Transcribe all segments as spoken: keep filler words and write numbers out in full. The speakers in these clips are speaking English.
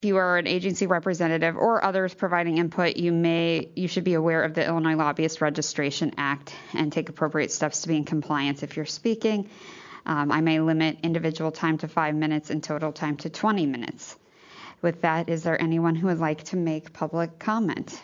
If you are an agency representative or others providing input, you may you should be aware of the Illinois Lobbyist Registration Act and take appropriate steps to be in compliance if you're speaking. Um, I may limit individual time to five minutes and total time to twenty minutes. With that, is there anyone who would like to make public comment?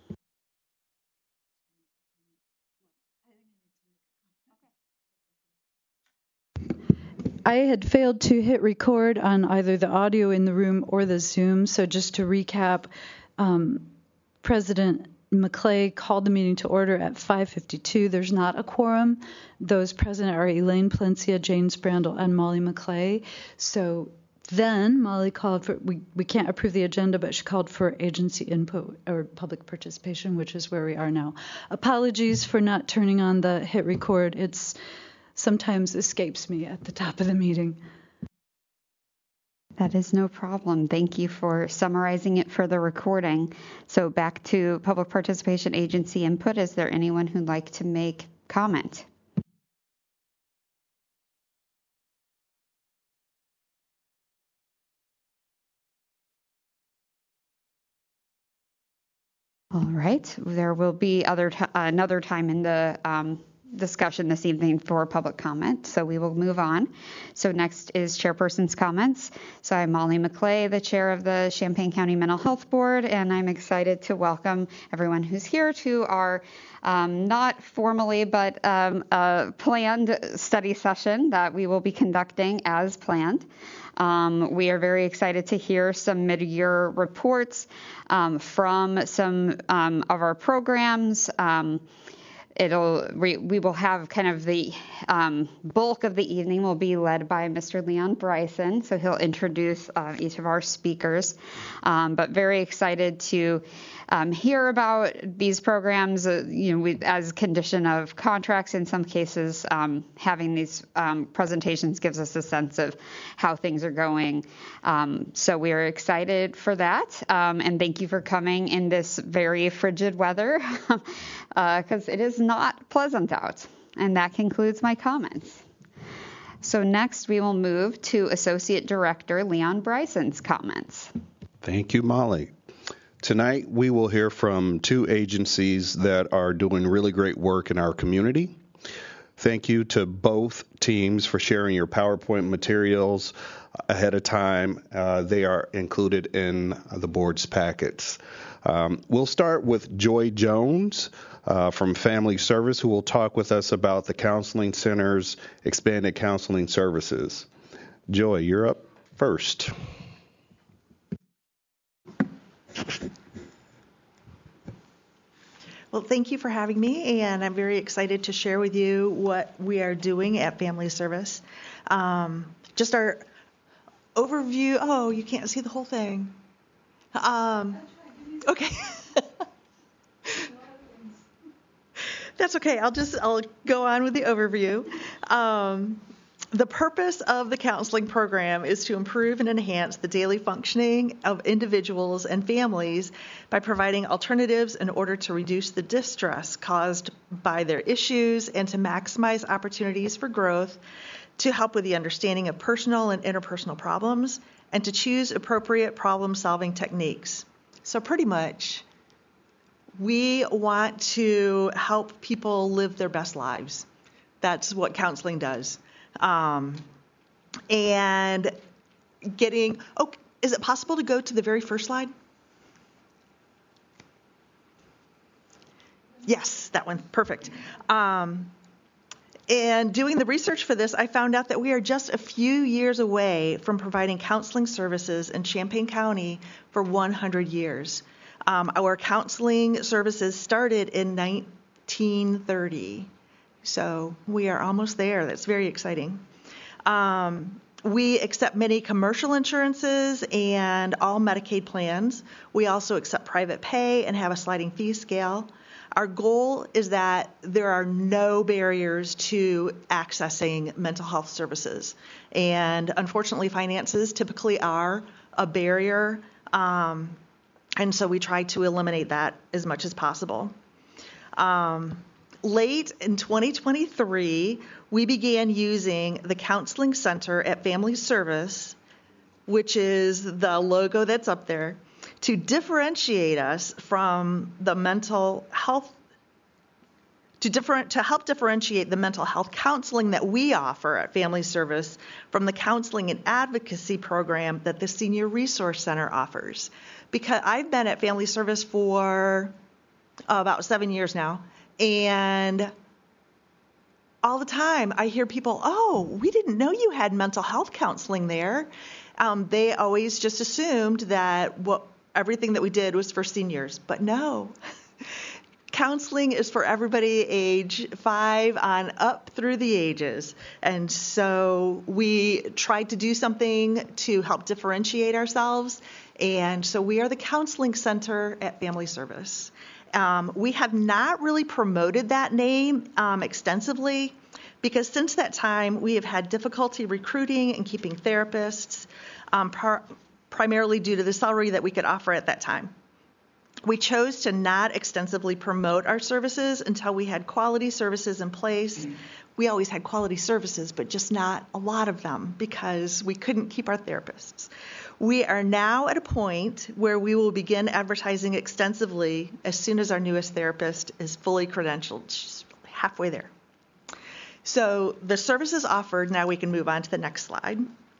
I had failed to hit record on either the audio in the room or the Zoom. So just to recap, um, President McClay called the meeting to order at five fifty-two. There's not a quorum. Those present are Elaine Palencia, James Brandel, and Molly McClay. So then Molly called for, we, we can't approve the agenda, but she called for agency input or public participation, which is where we are now. Apologies for not turning on the hit record. It's sometimes escapes me at the top of the meeting. That is no problem. Thank you for summarizing it for the recording. So back to public participation agency input. Is there anyone who'd like to make comment? All right. There will be other t- another time in the um, discussion this evening for public comment, so we will move on. So next is chairperson's comments. So I'm Molly McClay, the chair of the Champaign County Mental Health Board, and I'm excited to welcome everyone who's here to our um, not formally but um, a planned study session that we will be conducting as planned. Um, we are very excited to hear some mid-year reports um, from some um, of our programs. Um, It'll we, we will have kind of the um, bulk of the evening will be led by Mister Leon Bryson, so he'll introduce uh, each of our speakers. Um, but very excited to um, hear about these programs. Uh, you know, we, as a condition of contracts, in some cases, um, having these um, presentations gives us a sense of how things are going. Um, so we are excited for that, um, and thank you for coming in this very frigid weather, because uh, it is not pleasant out. And that concludes my comments. So next we will move to Associate Director Leon Bryson's comments. Thank you, Molly. Tonight we will hear from two agencies that are doing really great work in our community. Thank you to both teams for sharing your PowerPoint materials ahead of time. Uh, they are included in the board's packets. Um, we'll start with Joy Jones uh, from Family Service, who will talk with us about the Counseling Center's expanded counseling services. Joy, you're up first. Well, thank you for having me, and I'm very excited to share with you what we are doing at Family Service. Um, just our overview. Oh, you can't see the whole thing. Um, okay. That's okay. I'll just I'll go on with the overview. Um, The purpose of the counseling program is to improve and enhance the daily functioning of individuals and families by providing alternatives in order to reduce the distress caused by their issues and to maximize opportunities for growth, to help with the understanding of personal and interpersonal problems, and to choose appropriate problem-solving techniques. So pretty much, we want to help people live their best lives. That's what counseling does. Um, and getting, oh, is it possible to go to the very first slide? Yes, that one, perfect. Um, and doing the research for this, I found out that we are just a few years away from providing counseling services in Champaign County for one hundred years. Um, our counseling services started in nineteen thirty. So we are almost there. That's very exciting. Um, we accept many commercial insurances and all Medicaid plans. We also accept private pay and have a sliding fee scale. Our goal is that there are no barriers to accessing mental health services. And unfortunately, finances typically are a barrier. Um, and so we try to eliminate that as much as possible. Um, Late in twenty twenty-three, we began using the Counseling Center at Family Service which is the logo that's up there, to differentiate us from the mental health, to different, to help differentiate the mental health counseling that we offer at Family Service from the counseling and advocacy program that the Senior Resource Center offers. Because I've been at Family Service for uh, about seven years now, and all the time I hear people, oh, we didn't know you had mental health counseling there. Um, they always just assumed that what everything that we did was for seniors, but no. Counseling is for everybody age five on up through the ages. And so we tried to do something to help differentiate ourselves. And so we are the counseling center at Family Service. Um, we have not really promoted that name um, extensively because since that time we have had difficulty recruiting and keeping therapists, um, par- primarily due to the salary that we could offer at that time. We chose to not extensively promote our services until we had quality services in place. We always had quality services, but just not a lot of them because we couldn't keep our therapists. We are now at a point where we will begin advertising extensively as soon as our newest therapist is fully credentialed. She's halfway there. So the services offered, now we can move on to the next slide.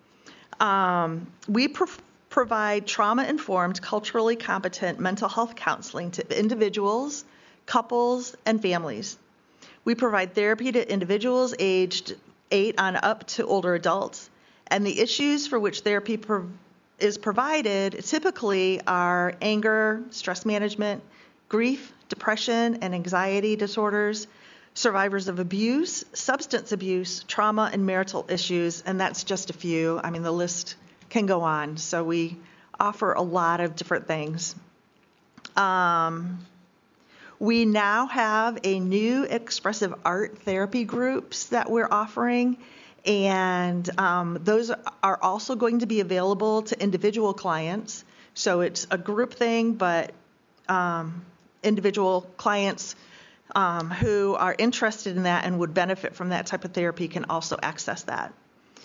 Um, we pro- provide trauma-informed, culturally competent mental health counseling to individuals, couples, and families. We provide therapy to individuals aged eight on up to older adults, and the issues for which therapy pro- is provided typically are anger, stress management, grief, depression, and anxiety disorders, survivors of abuse, substance abuse, trauma, and marital issues, and that's just a few. I mean, the list can go on. So we offer a lot of different things. Um, we now have a new expressive art therapy groups that we're offering, and um, those are also going to be available to individual clients. So it's a group thing, but um, individual clients um, who are interested in that and would benefit from that type of therapy can also access that.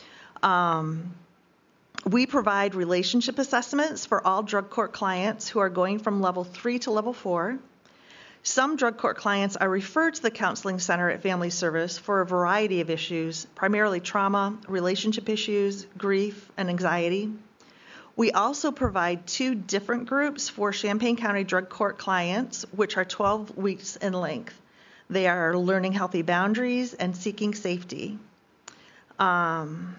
Um, We provide relationship assessments for all drug court clients who are going from level three to level four. Some drug court clients are referred to the counseling center at Family Service for a variety of issues, primarily trauma, relationship issues, grief, and anxiety. We also provide two different groups for Champaign County drug court clients, which are twelve weeks in length. They are learning healthy boundaries and seeking safety. Um,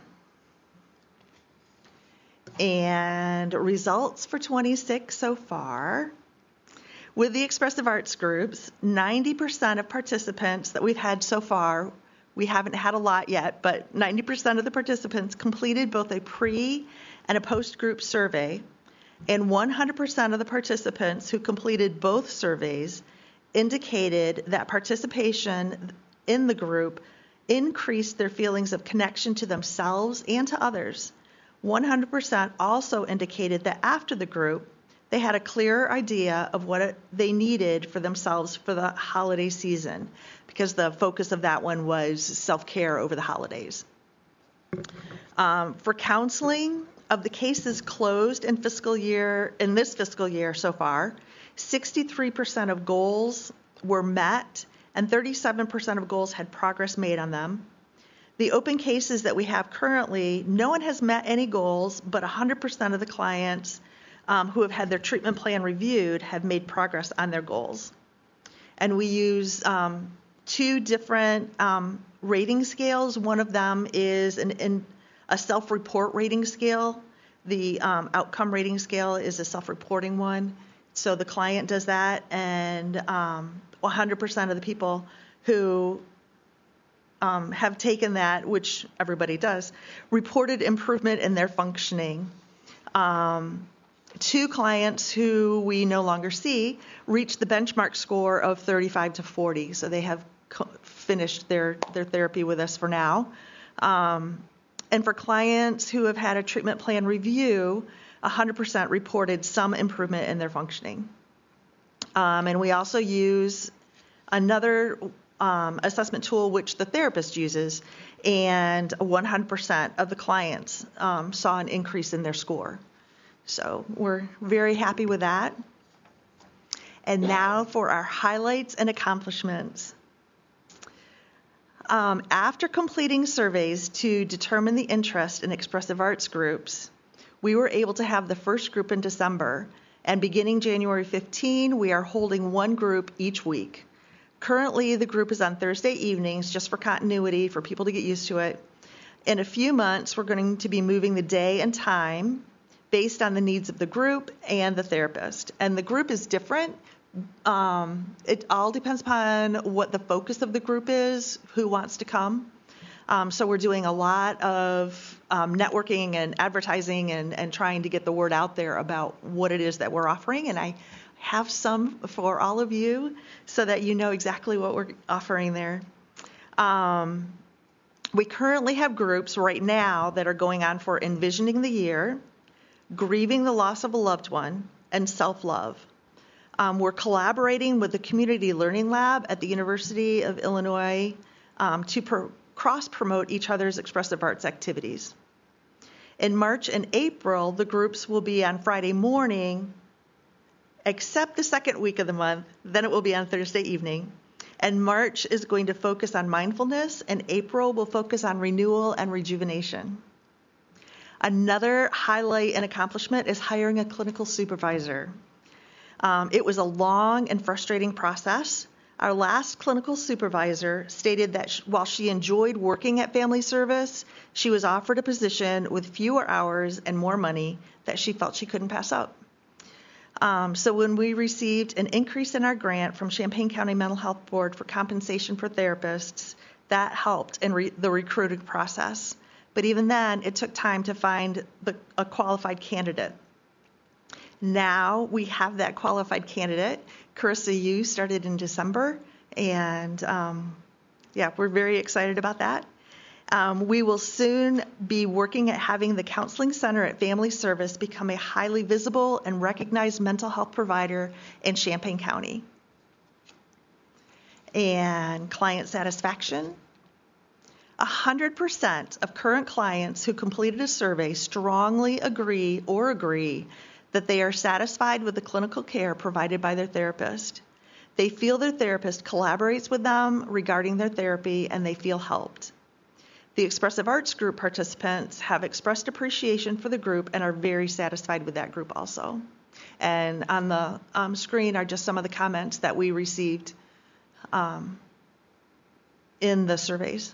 And results for twenty-six so far. With the expressive arts groups, ninety percent of participants that we've had so far, we haven't had a lot yet, but ninety percent of the participants completed both a pre and a post-group survey, and one hundred percent of the participants who completed both surveys indicated that participation in the group increased their feelings of connection to themselves and to others. one hundred percent also indicated that after the group, they had a clearer idea of what it, they needed for themselves for the holiday season, because the focus of that one was self-care over the holidays. Um, for counseling, of the cases closed in fiscal year in this fiscal year so far, sixty-three percent of goals were met, and thirty-seven percent of goals had progress made on them. The open cases that we have currently, no one has met any goals, but one hundred percent of the clients um, who have had their treatment plan reviewed have made progress on their goals. And we use um, two different um, rating scales. One of them is an, an, a self-report rating scale. The um, outcome rating scale is a self-reporting one. So the client does that, and um, one hundred percent of the people who Um, have taken that, which everybody does, reported improvement in their functioning. Um, two clients who we no longer see reached the benchmark score of thirty-five to forty, so they have co- finished their, their therapy with us for now. Um, and for clients who have had a treatment plan review, one hundred percent reported some improvement in their functioning. Um, and we also use another um, assessment tool which the therapist uses, and one hundred percent of the clients um, saw an increase in their score. So we're very happy with that. And now for our highlights and accomplishments. Um, after completing surveys to determine the interest in expressive arts groups, we were able to have the first group in December, and beginning January fifteenth, we are holding one group each week. Currently, the group is on Thursday evenings, just for continuity, for people to get used to it. In a few months, we're going to be moving the day and time based on the needs of the group and the therapist. And the group is different. Um, it all depends upon what the focus of the group is, who wants to come. Um, so we're doing a lot of um, networking and advertising and, and trying to get the word out there about what it is that we're offering. And I have some for all of you so that you know exactly what we're offering there. Um, we currently have groups right now that are going on for Envisioning the Year, Grieving the Loss of a Loved One, and Self-Love. Um, we're collaborating with the Community Learning Lab at the University of Illinois um, to pro- cross-promote each other's expressive arts activities. In March and April, the groups will be on Friday morning, except the second week of the month. Then it will be on Thursday evening. And March is going to focus on mindfulness, and April will focus on renewal and rejuvenation. Another highlight and accomplishment is hiring a clinical supervisor. Um, it was a long and frustrating process. Our last clinical supervisor stated that sh- while she enjoyed working at Family Service, she was offered a position with fewer hours and more money that she felt she couldn't pass up. Um, so when we received an increase in our grant from Champaign County Mental Health Board for compensation for therapists, that helped in re- the recruiting process. But even then, it took time to find the, a qualified candidate. Now we have that qualified candidate. Carissa Yu started in December, and um, yeah, we're very excited about that. Um, we will soon be working at having the Counseling Center at Family Service become a highly visible and recognized mental health provider in Champaign County. And client satisfaction. one hundred percent of current clients who completed a survey strongly agree or agree that they are satisfied with the clinical care provided by their therapist. They feel their therapist collaborates with them regarding their therapy, and they feel helped. The Expressive Arts Group participants have expressed appreciation for the group and are very satisfied with that group also. And on the um, screen are just some of the comments that we received um, in the surveys.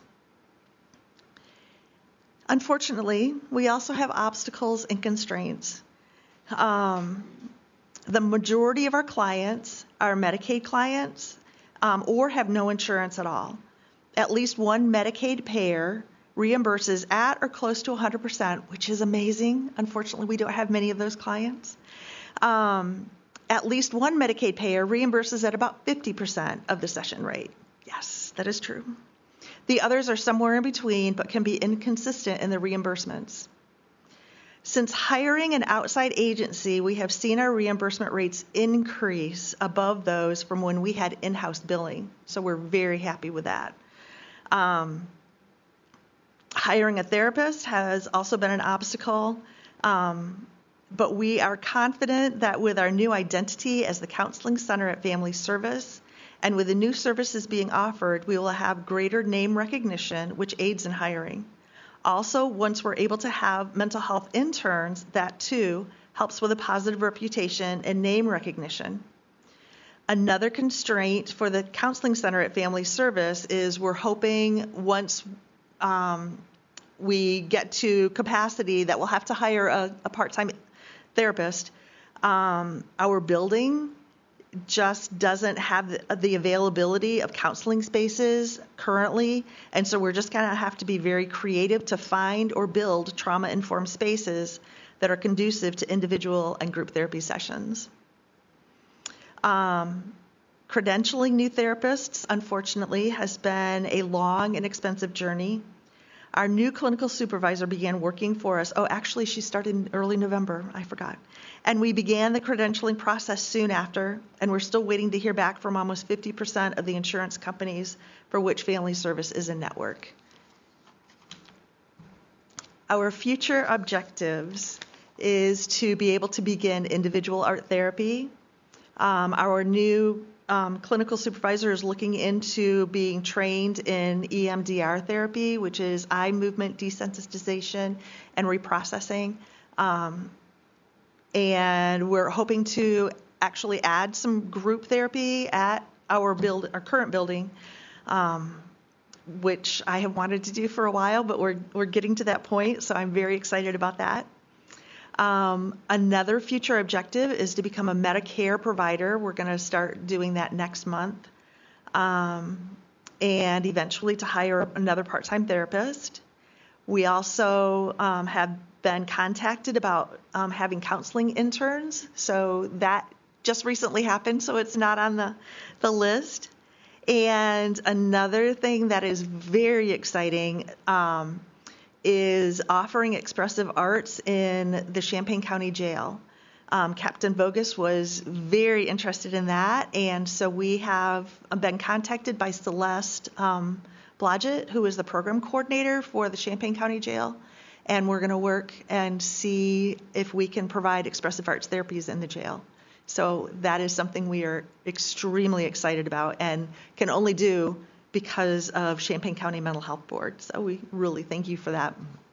Unfortunately, we also have obstacles and constraints. Um, the majority of our clients are Medicaid clients um, or have no insurance at all. At least one Medicaid payer reimburses at or close to one hundred percent, which is amazing. Unfortunately, we don't have many of those clients. Um, at least one Medicaid payer reimburses at about fifty percent of the session rate. Yes, that is true. The others are somewhere in between, but can be inconsistent in the reimbursements. Since hiring an outside agency, we have seen our reimbursement rates increase above those from when we had in-house billing. So we're very happy with that. Um, hiring a therapist has also been an obstacle, um, but we are confident that with our new identity as the Counseling Center at Family Service, and with the new services being offered, we will have greater name recognition, which aids in hiring. Also, once we're able to have mental health interns, that too helps with a positive reputation and name recognition. Another constraint for the Counseling Center at Family Service is we're hoping once um, we get to capacity that we'll have to hire a, a part-time therapist. Um, our building just doesn't have the, the availability of counseling spaces currently, and so we're just going to have to be very creative to find or build trauma-informed spaces that are conducive to individual and group therapy sessions. Um, credentialing new therapists, unfortunately, has been a long and expensive journey. Our new clinical supervisor began working for us. Oh, actually, she started in early November. I forgot. And we began the credentialing process soon after, and we're still waiting to hear back from almost fifty percent of the insurance companies for which Family Service is in network. Our future objectives is to be able to begin individual art therapy. Um, our new um, clinical supervisor is looking into being trained in E M D R therapy, which is eye movement desensitization and reprocessing. Um, and we're hoping to actually add some group therapy at our build, our current building, um, which I have wanted to do for a while, but we're we're getting to that point, so I'm very excited about that. Um, another future objective is to become a Medicare provider. We're going to start doing that next month, um, and eventually to hire another part-time therapist. We also um, have been contacted about um, having counseling interns, so that just recently happened, so it's not on the, the list. And another thing that is very exciting um, is offering expressive arts in the Champaign County Jail. Um, Captain Bogus was very interested in that, and so we have been contacted by Celeste um, Blodgett, who is the program coordinator for the Champaign County Jail, and we're going to work and see if we can provide expressive arts therapies in the jail. So that is something we are extremely excited about and can only do because of Champaign County Mental Health Board. So we really thank you for that.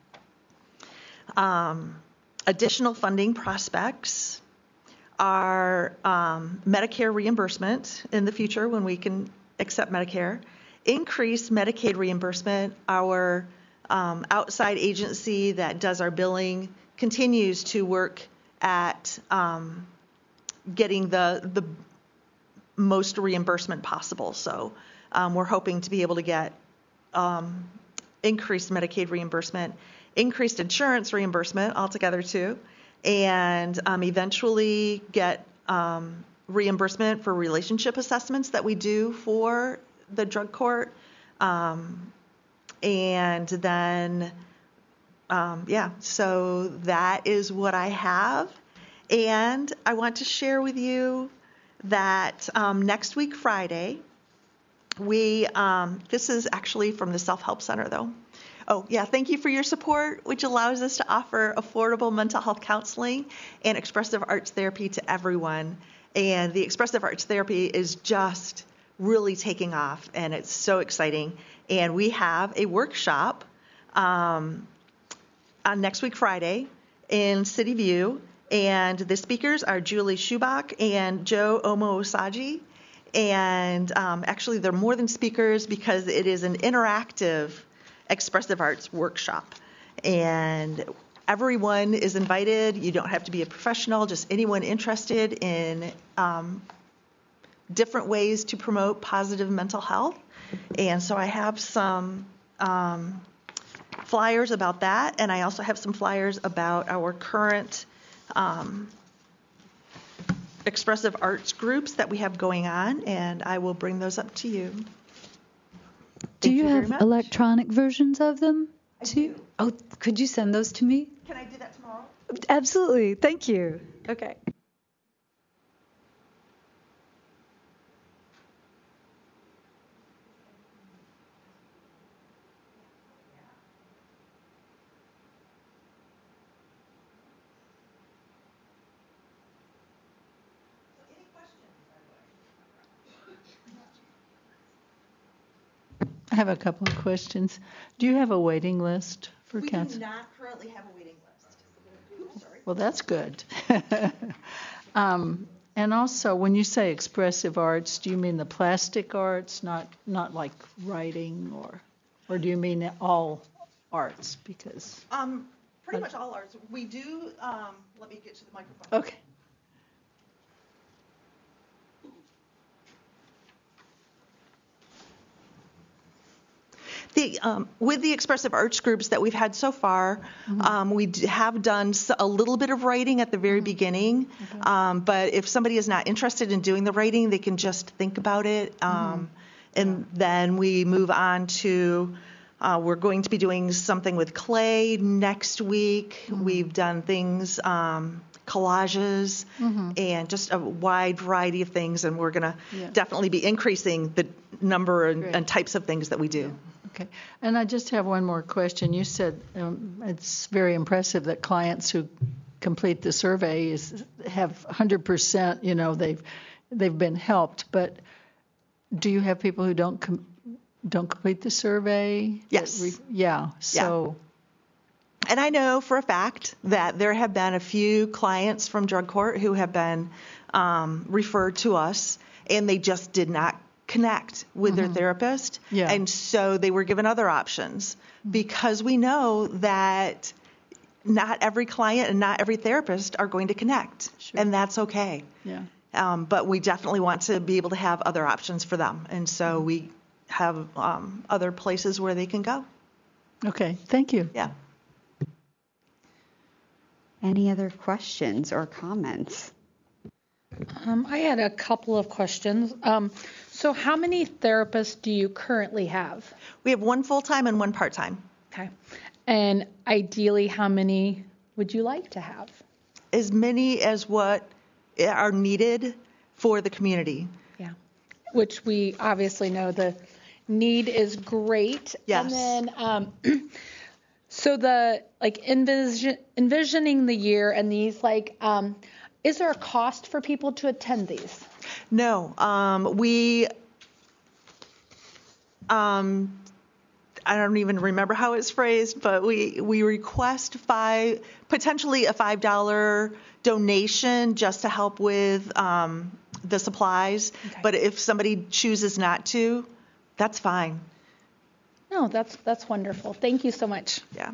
Um, additional funding prospects are um, Medicare reimbursement in the future when we can accept Medicare, increased Medicaid reimbursement. Our um, outside agency that does our billing continues to work at um, getting the the most reimbursement possible. So um, we're hoping to be able to get um, increased Medicaid reimbursement, increased insurance reimbursement altogether too, and um, eventually get um, reimbursement for relationship assessments that we do for the drug court. Um, and then, um, yeah, so that is what I have. And I want to share with you that um, next week, Friday, we, um, this is actually from the Self-Help Center, though. Oh, yeah, thank you for your support, which allows us to offer affordable mental health counseling and expressive arts therapy to everyone. And the expressive arts therapy is just really taking off, and it's so exciting. And we have a workshop um, on next week, Friday, in City View. And the speakers are Julie Schubach and Joe Omo-Osaji. And um, actually, they're more than speakers because it is an interactive expressive arts workshop. And everyone is invited. You don't have to be a professional, just anyone interested in um, different ways to promote positive mental health. And so I have some um, flyers about that. And I also have some flyers about our current Um, expressive arts groups that we have going on, and I will bring those up to you. Do Thank you, you have very much. electronic versions of them I too? do. Oh, could you send those to me? Can I do that tomorrow? Absolutely. Thank you. Okay. I have a couple of questions. Do you have a waiting list for We cancer? do not currently have a waiting list. Oops, sorry. Well, that's good. um, and also, when you say expressive arts, do you mean the plastic arts, not not like writing, or or do you mean all arts? Because Um, pretty much all arts. We do, um, let me get to the microphone. okay. The, um, with the expressive arts groups that we've had so far, mm-hmm. um, we d- have done s- a little bit of writing at the very mm-hmm. beginning. Okay. Um, but if somebody is not interested in doing the writing, they can just think about it. Um, mm-hmm. And yeah. then we move on to Uh, we're going to be doing something with clay next week. Mm-hmm. We've done things, um, collages, mm-hmm. and just a wide variety of things. And we're going to yeah. definitely be increasing the number and, and types of things that we do. Yeah. Okay. And I just have one more question. You said um, it's very impressive that clients who complete the survey is have one hundred percent, you know, they've they've been helped. But do you have people who don't com- don't complete the survey? Yes. Re- yeah. So. Yeah. And I know for a fact that there have been a few clients from drug court who have been um, referred to us, and they just did not connect with mm-hmm. their therapist. Yeah. And so they were given other options, because we know that not every client and not every therapist are going to connect, sure. and that's okay. Yeah. Um, but we definitely want to be able to have other options for them, and so mm-hmm. we have um, other places where they can go. Okay, thank you. Yeah. Any other questions or comments? Um, I had a couple of questions. Um, so how many therapists do you currently have? We have one full-time and one part-time. Okay. And ideally, how many would you like to have? As many as what are needed for the community. Yeah. Which we obviously know the need is great. Yes. And then, um, so the, like, envision, envisioning the year and these, like, um, is there a cost for people to attend these? No. Um, we, um, I don't even remember how it's phrased, but we, we request five, potentially a five dollars donation just to help with um, the supplies. Okay. But if somebody chooses not to, that's fine. No, that's that's wonderful. Thank you so much. Yeah.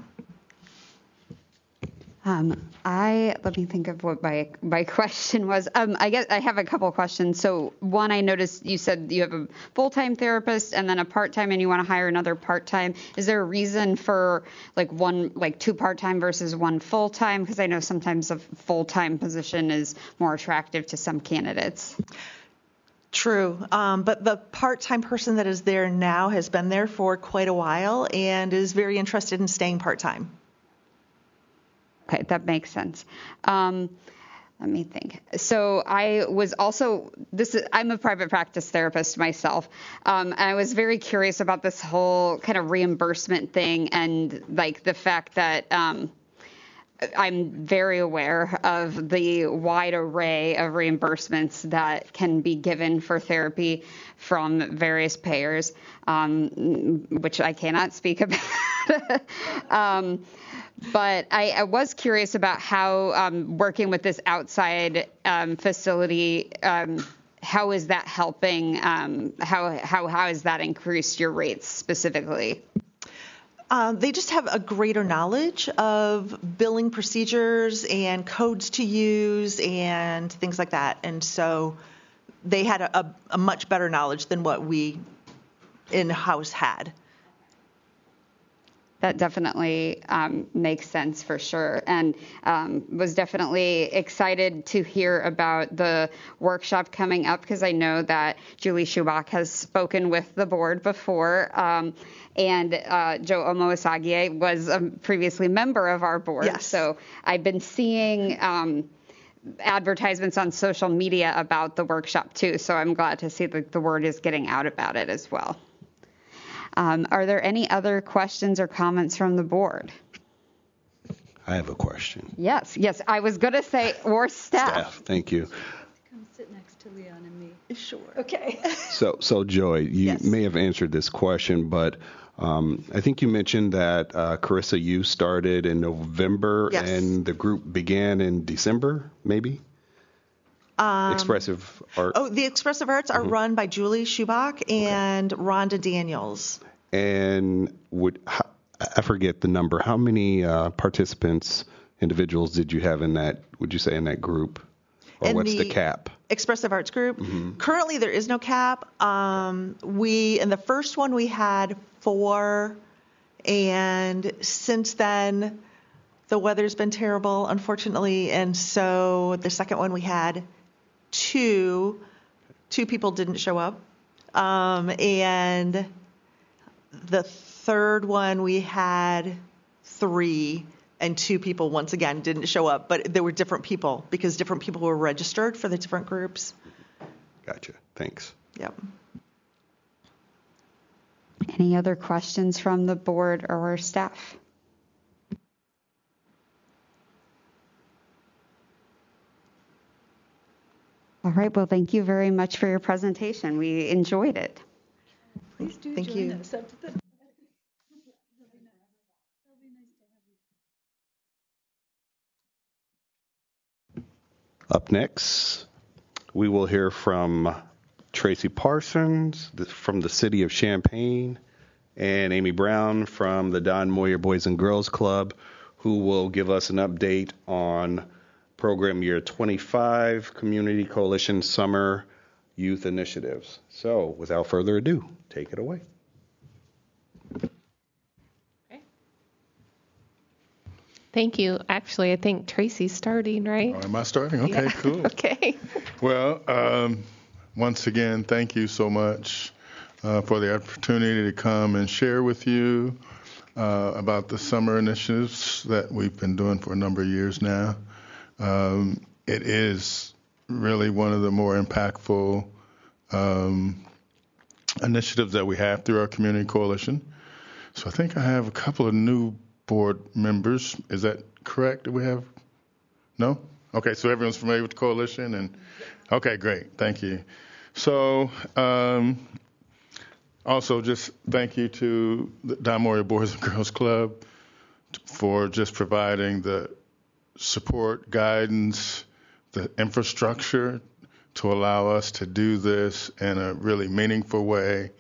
Um, I let me think of what my my question was. Um, I guess I have a couple questions. So one, I noticed you said you have a full-time therapist and then a part-time, and you want to hire another part-time. Is there a reason for like one, like two part-time versus one full-time? Because I know sometimes a full-time position is more attractive to some candidates. True. Um, but the part-time person that is there now has been there for quite a while and is very interested in staying part-time. Okay, that makes sense. Um, let me think. So I was also, this is, I'm a private practice therapist myself. Um, and I was very curious about this whole kind of reimbursement thing, and like the fact that, um, I'm very aware of the wide array of reimbursements that can be given for therapy from various payers, um, which I cannot speak about. um, but I, I was curious about how um, working with this outside um, facility, um, how is that helping? Um, how how how has that increased your rates specifically? Um, they just have a greater knowledge of billing procedures and codes to use and things like that. And so they had a, a, a much better knowledge than what we in-house had. That definitely um, makes sense for sure, and um, was definitely excited to hear about the workshop coming up, because I know that Julie Schubach has spoken with the board before, um, and uh, Joe Omoasagie was a previously member of our board. Yes. So I've been seeing um, advertisements on social media about the workshop too, so I'm glad to see that the word is getting out about it as well. Um, are there any other questions or comments from the board? I have a question. Yes, yes. I was going to say, or staff. Staff, thank you. Come sit next to Leon and me. Sure. Okay. So, so Joy, you Yes. may have answered this question, but um, I think you mentioned that uh, Carissa, you started in November, Yes. and the group began in December, maybe? Um, Expressive art. Oh, the Expressive Arts are mm-hmm. run by Julie Schubach and okay. Rhonda Daniels. And would I forget the number? How many uh, participants, individuals, did you have in that? Would you say in that group, or in what's the, the cap? Expressive Arts group. Mm-hmm. Currently, there is no cap. Um, we in the first one we had four, and since then, the weather's been terrible, unfortunately, and so the second one we had two. Two people didn't show up, um, and the third one, we had three, and two people, once again, didn't show up. But there were different people because different people were registered for the different groups. Gotcha. Thanks. Yep. Any other questions from the board or staff? All right. Well, thank you very much for your presentation. We enjoyed it. Please do Thank join you. us up to the Up next, we will hear from Tracy Parsons th- from the City of Champaign and Amy Brown from the Don Moyer Boys and Girls Club, who will give us an update on Program Year twenty-five Community Coalition Summer Youth Initiatives. So, without further ado, take it away. Thank you. Actually, I think Tracy's starting, right? Oh, am I starting? Okay, Yeah. cool. Okay. Well, um, once again, thank you so much uh, for the opportunity to come and share with you uh, about the summer initiatives that we've been doing for a number of years now. Um, it is really one of the more impactful um, initiatives that we have through our community coalition. So I think I have a couple of new board members. Is that correct? Do we have? No? Okay, so everyone's familiar with the coalition? And okay, great. Thank you. So um, also just thank you to the Don Moyer Boys and Girls Club for just providing the support, guidance, the infrastructure to allow us to do this in a really meaningful way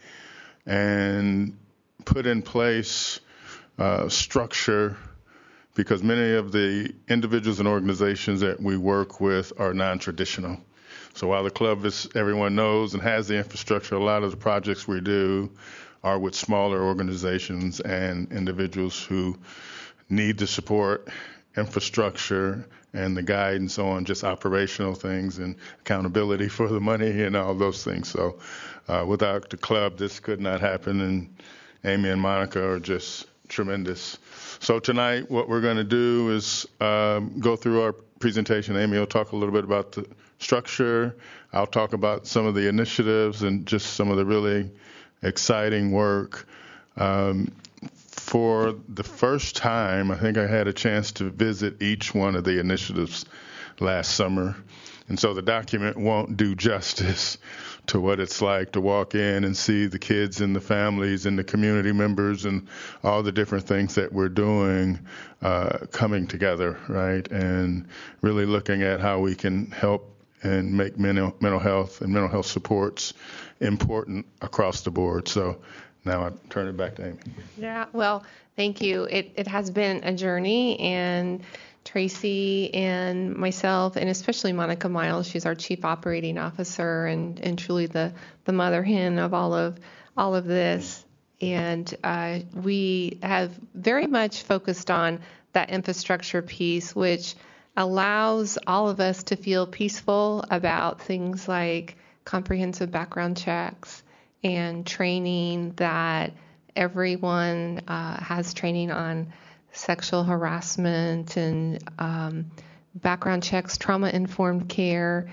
and put in place Uh, structure, because many of the individuals and organizations that we work with are non-traditional. So while the club, is everyone knows and has the infrastructure, a lot of the projects we do are with smaller organizations and individuals who need the support, infrastructure, and the guidance on just operational things and accountability for the money and all those things. So uh, without the club, this could not happen, and Amy and Monica are just tremendous. So tonight what we're going to do is um, go through our presentation. Amy will talk a little bit about the structure. I'll talk about some of the initiatives and just some of the really exciting work. Um, for the first time, I think I had a chance to visit each one of the initiatives last summer. And so the document won't do justice to what it's like to walk in and see the kids and the families and the community members and all the different things that we're doing uh, coming together, right? And really looking at how we can help and make mental, mental health and mental health supports important across the board. So now I turn it back to Amy. Yeah, well, thank you. It, it has been a journey, and Tracy and myself, and especially Monica Miles, she's our chief operating officer and, and truly the, the mother hen of all of all of this. And uh, we have very much focused on that infrastructure piece, which allows all of us to feel peaceful about things like comprehensive background checks and training, that everyone uh, has training on sexual harassment and um, background checks, trauma-informed care.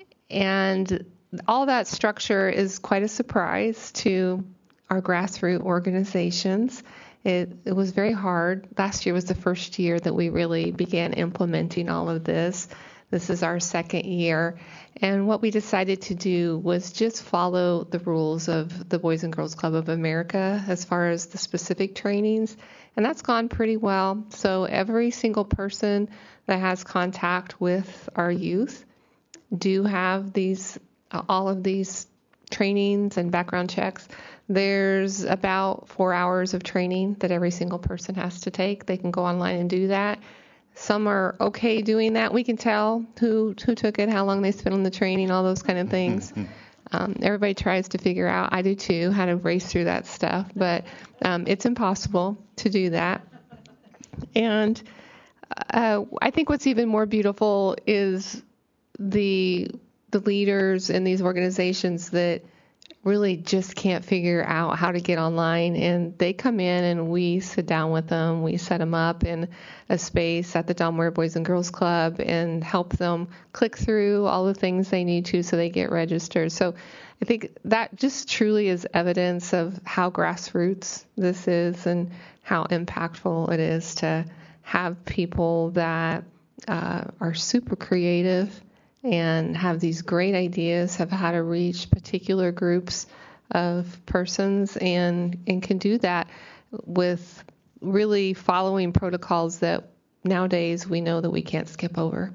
And all that structure is quite a surprise to our grassroots organizations. It, it was very hard. Last year was the first year that we really began implementing all of this. This is our second year. And what we decided to do was just follow the rules of the Boys and Girls Club of America as far as the specific trainings. And that's gone pretty well. So every single person that has contact with our youth do have these, uh, all of these trainings and background checks. There's about four hours of training that every single person has to take. They can go online and do that. Some are okay doing that. We can tell who who took it, how long they spent on the training, all those kind of things. Um, everybody tries to figure out, I do too, how to race through that stuff, but um, it's impossible to do that. And uh, I think what's even more beautiful is the the leaders in these organizations that really just can't figure out how to get online, and they come in and we sit down with them. We set them up in a space at the Delaware Boys and Girls Club and help them click through all the things they need to so they get registered. So I think that just truly is evidence of how grassroots this is and how impactful it is to have people that uh, are super creative and have these great ideas of how to reach particular groups of persons, and, and can do that with really following protocols that nowadays we know that we can't skip over.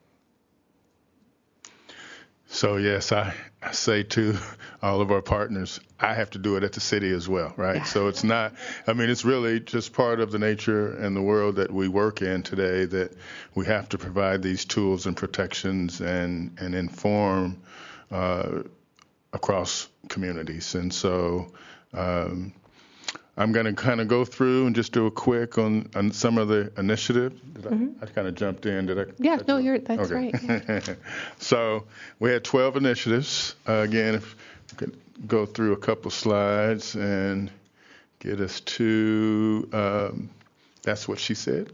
So yes, I, I say to all of our partners, I have to do it at the city as well, right? Yeah. So it's not, I mean, it's really just part of the nature and the world that we work in today, that we have to provide these tools and protections and, and inform uh, across communities. And so um, I'm going to kind of go through and just do a quick on, on some of the initiatives. Did Mm-hmm. I, I kind of jumped in. Did I? Yeah, did I no, do- you're that's okay. right. Yeah. So we had twelve initiatives. Uh, again, if we could go through a couple slides and get us to, um, that's what she said.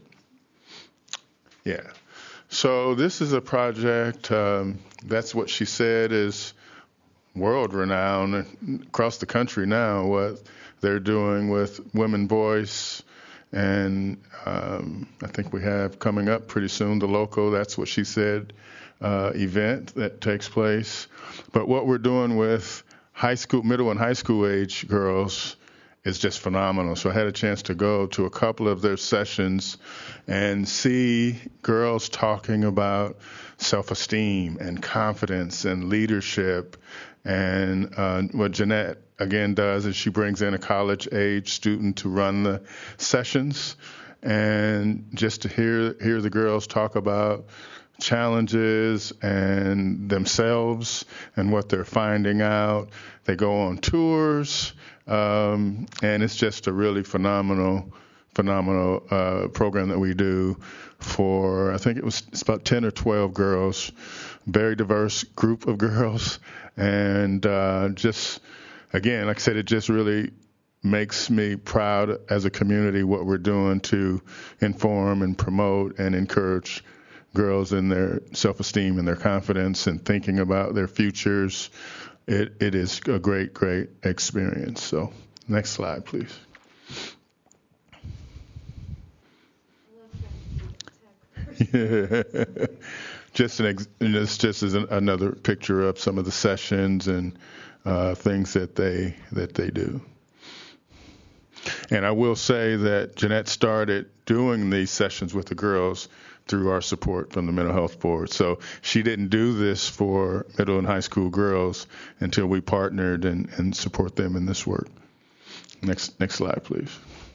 Yeah. So this is a project, um, that's what she said is world renowned across the country now, what they're doing with Women Voice. And um, I think we have coming up pretty soon the local, that's what she said, uh, event that takes place. But what we're doing with high school, middle and high school age girls is just phenomenal. So I had a chance to go to a couple of their sessions and see girls talking about self-esteem and confidence and leadership. And uh, what Jeanette, again, does is she brings in a college-age student to run the sessions. And just to hear hear the girls talk about challenges and themselves and what they're finding out. They go on tours, um, and it's just a really phenomenal, phenomenal uh, program that we do for, I think it was it's about ten or twelve girls, very diverse group of girls, and uh, just, again, like I said, it just really makes me proud as a community what we're doing to inform and promote and encourage girls in their self-esteem and their confidence and thinking about their futures. It, it is a great, great experience. So next slide, please. just an ex- this just is an, another picture of some of the sessions and uh, things that they that they do. And I will say that Jeanette started doing these sessions with the girls through our support from the Mental Health Board. So she didn't do this for middle and high school girls until we partnered and, and support them in this work. Next next slide, please.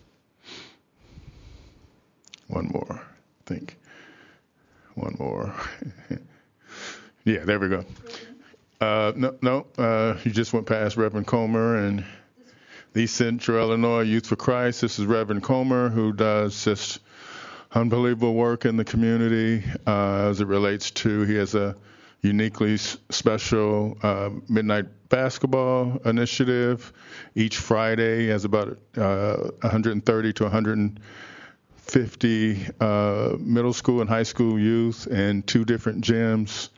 One more, I think. One more. Yeah, there we go. Uh, no, no, uh, you just went past Reverend Comer and the Central Illinois Youth for Christ. This is Reverend Comer, who does just unbelievable work in the community uh, as it relates to, he has a uniquely s- special uh, midnight basketball initiative. Each Friday he has about uh, one hundred thirty to one hundred fifty uh, middle school and high school youth in two different gyms.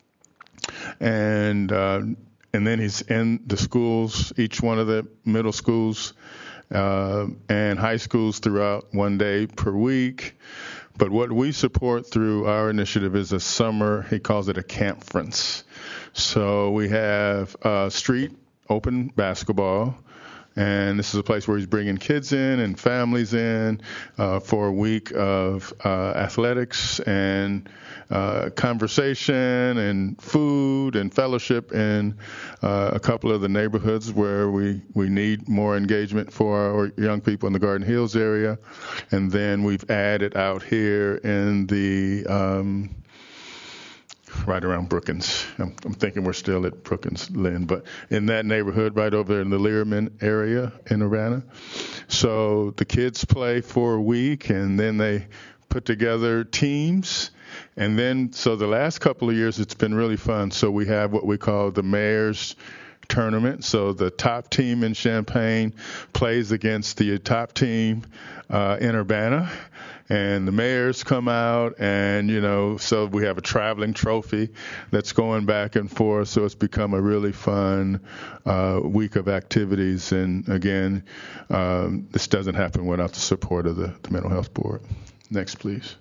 And uh, and then he's in the schools, each one of the middle schools uh, and high schools throughout one day per week. But what we support through our initiative is a summer, he calls it a campference. So we have uh, street open basketball. And this is a place where he's bringing kids in and families in uh, for a week of uh, athletics and uh, conversation and food and fellowship in uh, a couple of the neighborhoods where we, we need more engagement for our young people in the Garden Hills area. And then we've added out here in the um, right around Brookins. I'm, I'm thinking we're still at Brookins, Lynn, but in that neighborhood right over there in the Learman area in Urbana. So the kids play for a week, and then they put together teams. And then, so the last couple of years, it's been really fun. So we have what we call the Mayor's tournament. So the top team in Champaign plays against the top team uh, in Urbana. And the mayors come out, and, you know, so we have a traveling trophy that's going back and forth. So it's become a really fun uh, week of activities. And, again, um, this doesn't happen without the support of the, the Mental Health Board. Next, please.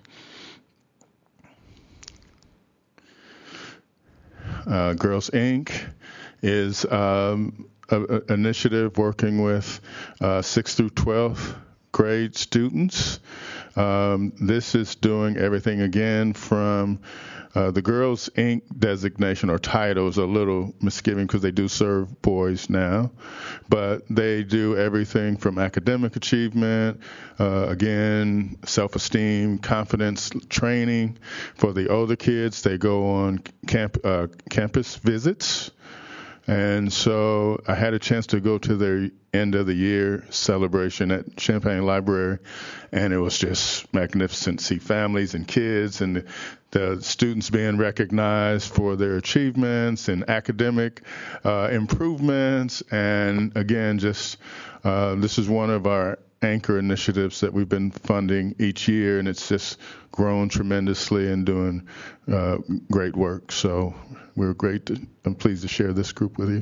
Uh, Girls, Incorporated is um, an initiative working with uh, sixth through twelfth grade students. Um, this is doing everything, again, from uh, the Girls, Incorporated designation or title is a little misgiving because they do serve boys now, but they do everything from academic achievement, uh, again, self-esteem, confidence training. For the older kids, they go on camp, uh, campus visits. And so I had a chance to go to their end of the year celebration at Champaign Library, and it was just magnificent to see families and kids and the, the students being recognized for their achievements and academic uh, improvements. And again, just uh, this is one of our anchor initiatives that we've been funding each year, and it's just grown tremendously and doing uh, great work. So we're great to, I'm pleased to share this group with you.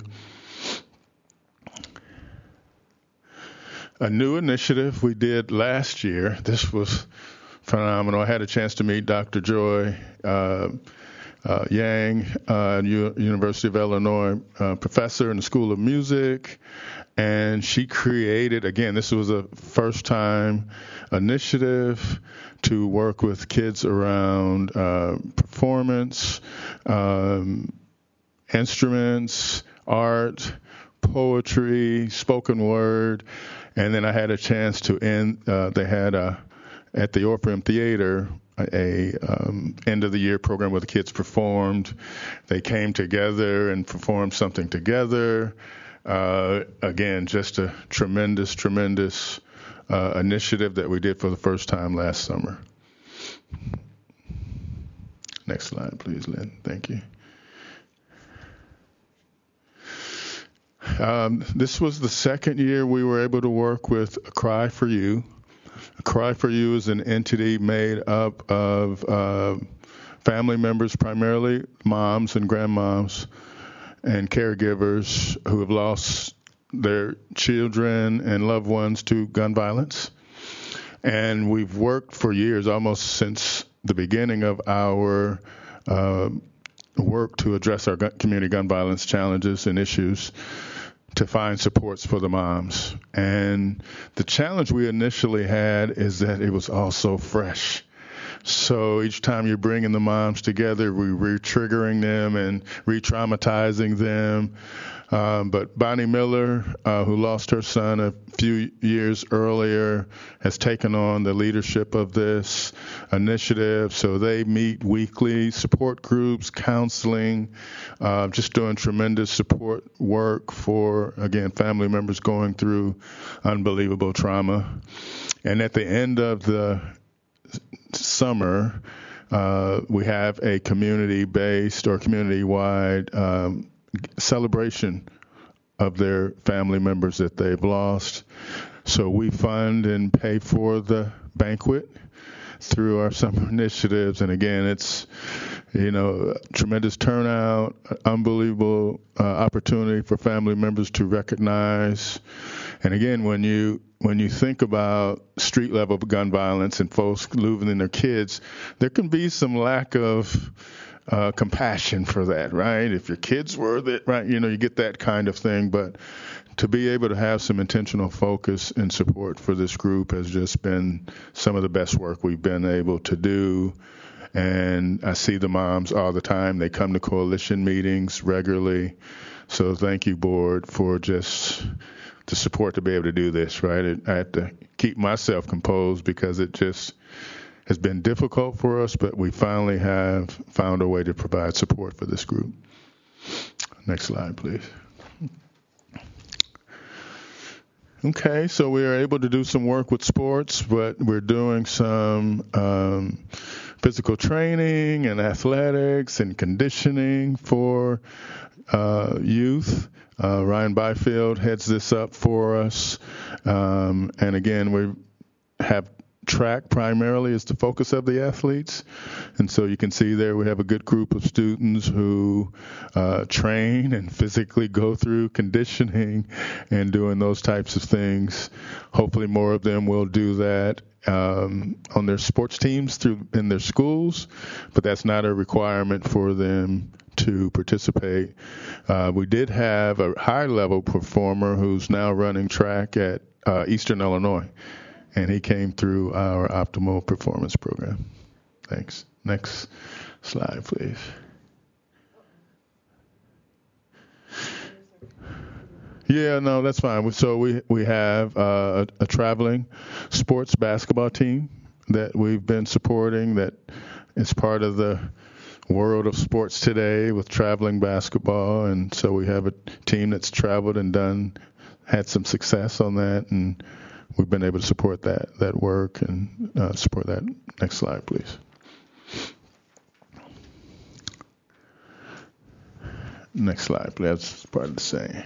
A new initiative we did last year. This was phenomenal. I had a chance to meet Doctor Joy uh, uh, Yang, uh, U- University of Illinois uh, professor in the School of Music. And she created, again, this was a first-time initiative to work with kids around uh, performance, um, instruments, art, poetry, spoken word. And then I had a chance to end, uh, they had a, at the Orpheum Theater, a um, end-of-the-year program where the kids performed. They came together and performed something together. Uh, again, just a tremendous, tremendous uh, initiative that we did for the first time last summer. Next slide, please, Lynn. Thank you. Um, this was the second year we were able to work with A Cry for You. A Cry for You is an entity made up of uh, family members, primarily moms and grandmoms, and caregivers who have lost their children and loved ones to gun violence. And we've worked for years, almost since the beginning of our uh, work to address our gun, community gun violence challenges and issues, to find supports for the moms. And the challenge we initially had is that it was all so fresh. So each time you're bringing the moms together, we're re-triggering them and re-traumatizing them. Um, but Bonnie Miller, uh, who lost her son a few years earlier, has taken on the leadership of this initiative. So they meet weekly, support groups, counseling, uh, just doing tremendous support work for, again, family members going through unbelievable trauma. And at the end of the summer, uh, we have a community-based or community-wide um, celebration of their family members that they've lost. So we fund and pay for the banquet through our summer initiatives. And again, it's, you know, tremendous turnout, unbelievable uh, opportunity for family members to recognize. And again, when you when you think about street level gun violence and folks losing their kids, there can be some lack of uh, compassion for that, right? If your kids were that, right, you know, you get that kind of thing. But to be able to have some intentional focus and support for this group has just been some of the best work we've been able to do. And I see the moms all the time. They come to coalition meetings regularly. So thank you, board, for just the support to be able to do this, right? I had to keep myself composed because it just has been difficult for us, but we finally have found a way to provide support for this group. Next slide, please. Okay, so we are able to do some work with sports, but we're doing some um, physical training and athletics and conditioning for uh, youth. Uh, Ryan Byfield heads this up for us. Um, and again, we have track primarily is the focus of the athletes. And so you can see there we have a good group of students who uh, train and physically go through conditioning and doing those types of things. Hopefully more of them will do that um, on their sports teams through in their schools, but that's not a requirement for them to participate. Uh, we did have a high-level performer who's now running track at uh, Eastern Illinois, and he came through our Optimal Performance Program. Thanks. Next slide, please. Yeah, no, that's fine. So we we have uh, a, a traveling sports basketball team that we've been supporting that is part of the world of sports today with traveling basketball, and so we have a team that's traveled and done, had some success on that, and we've been able to support that that work and uh, support that. Next slide, please. Next slide, please. That's part of the same.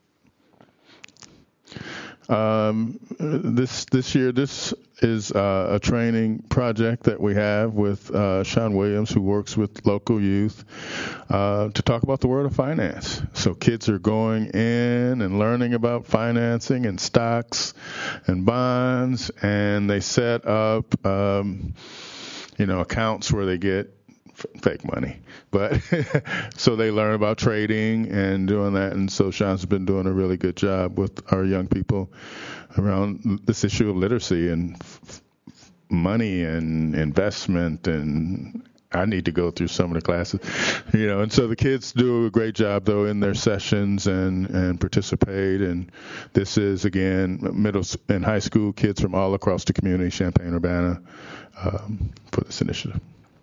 Um, this this year, this is uh, a training project that we have with uh, Sean Williams, who works with local youth, uh, to talk about the world of finance. So kids are going in and learning about financing and stocks and bonds, and they set up, um, you know, accounts where they get fake money, but so they learn about trading and doing that. And so Sean's been doing a really good job with our young people around this issue of literacy and f- money and investment. And I need to go through some of the classes, you know, and so the kids do a great job though in their sessions and, and participate. And this is again, middle and high school kids from all across the community, Champaign-Urbana, um, for this initiative.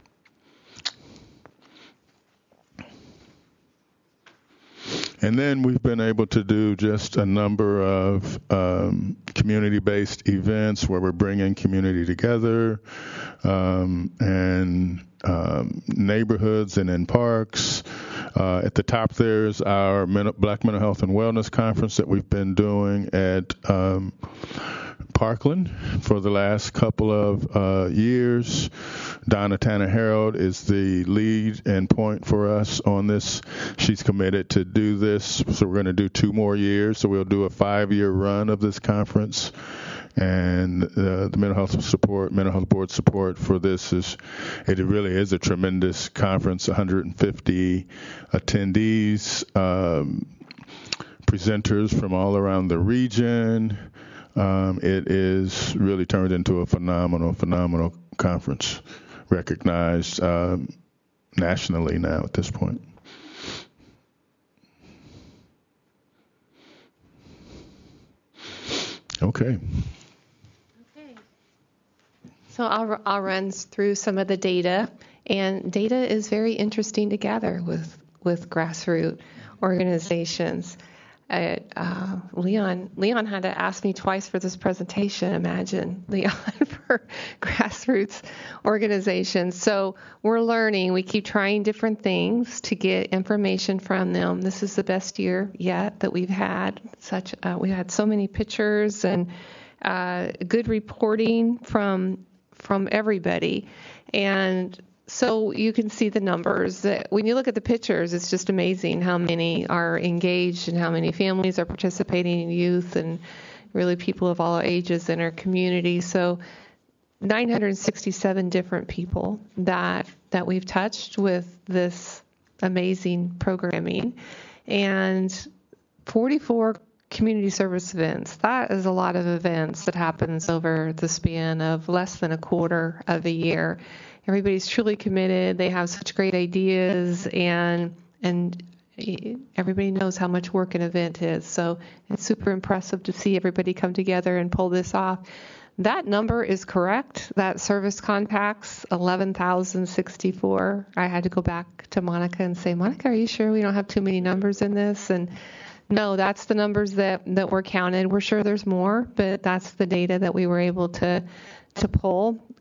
And then we've been able to do just a number of um, community-based events where we're bringing community together um, and um, neighborhoods and in parks. Uh, at the top there's our Men- Black Mental Health and Wellness Conference that we've been doing at um, Parkland for the last couple of uh, years. Donna Tanner Harold is the lead and point for us on this. She's committed to do this, so we're going to do two more years. So we'll do a five-year run of this conference. And uh, the mental health support, mental health board support for this is, it really is a tremendous conference. one hundred fifty attendees, um, presenters from all around the region. Um, it is really turned into a phenomenal, phenomenal conference, recognized um, nationally now at this point. Okay. Okay. So I'll, I'll run through some of the data, and data is very interesting to gather with, with grassroots organizations. Uh, uh, Leon Leon had to ask me twice for this presentation. Imagine, Leon, for grassroots organizations. So we're learning. We keep trying different things to get information from them. This is the best year yet that we've had. Such uh, we had so many pictures and uh, good reporting from from everybody, and so you can see the numbers. When you look at the pictures, it's just amazing how many are engaged and how many families are participating in youth and really people of all ages in our community. So nine hundred sixty-seven different people that that we've touched with this amazing programming, and forty-four community service events. That is a lot of events that happens over the span of less than a quarter of a year. Everybody's truly committed. They have such great ideas, and and everybody knows how much work an event is. So it's super impressive to see everybody come together and pull this off. That number is correct. That service contacts, eleven thousand sixty-four. I had to go back to Monica and say, Monica, are you sure we don't have too many numbers in this? And no, that's the numbers that, that were counted. We're sure there's more, but that's the data that we were able to to pull.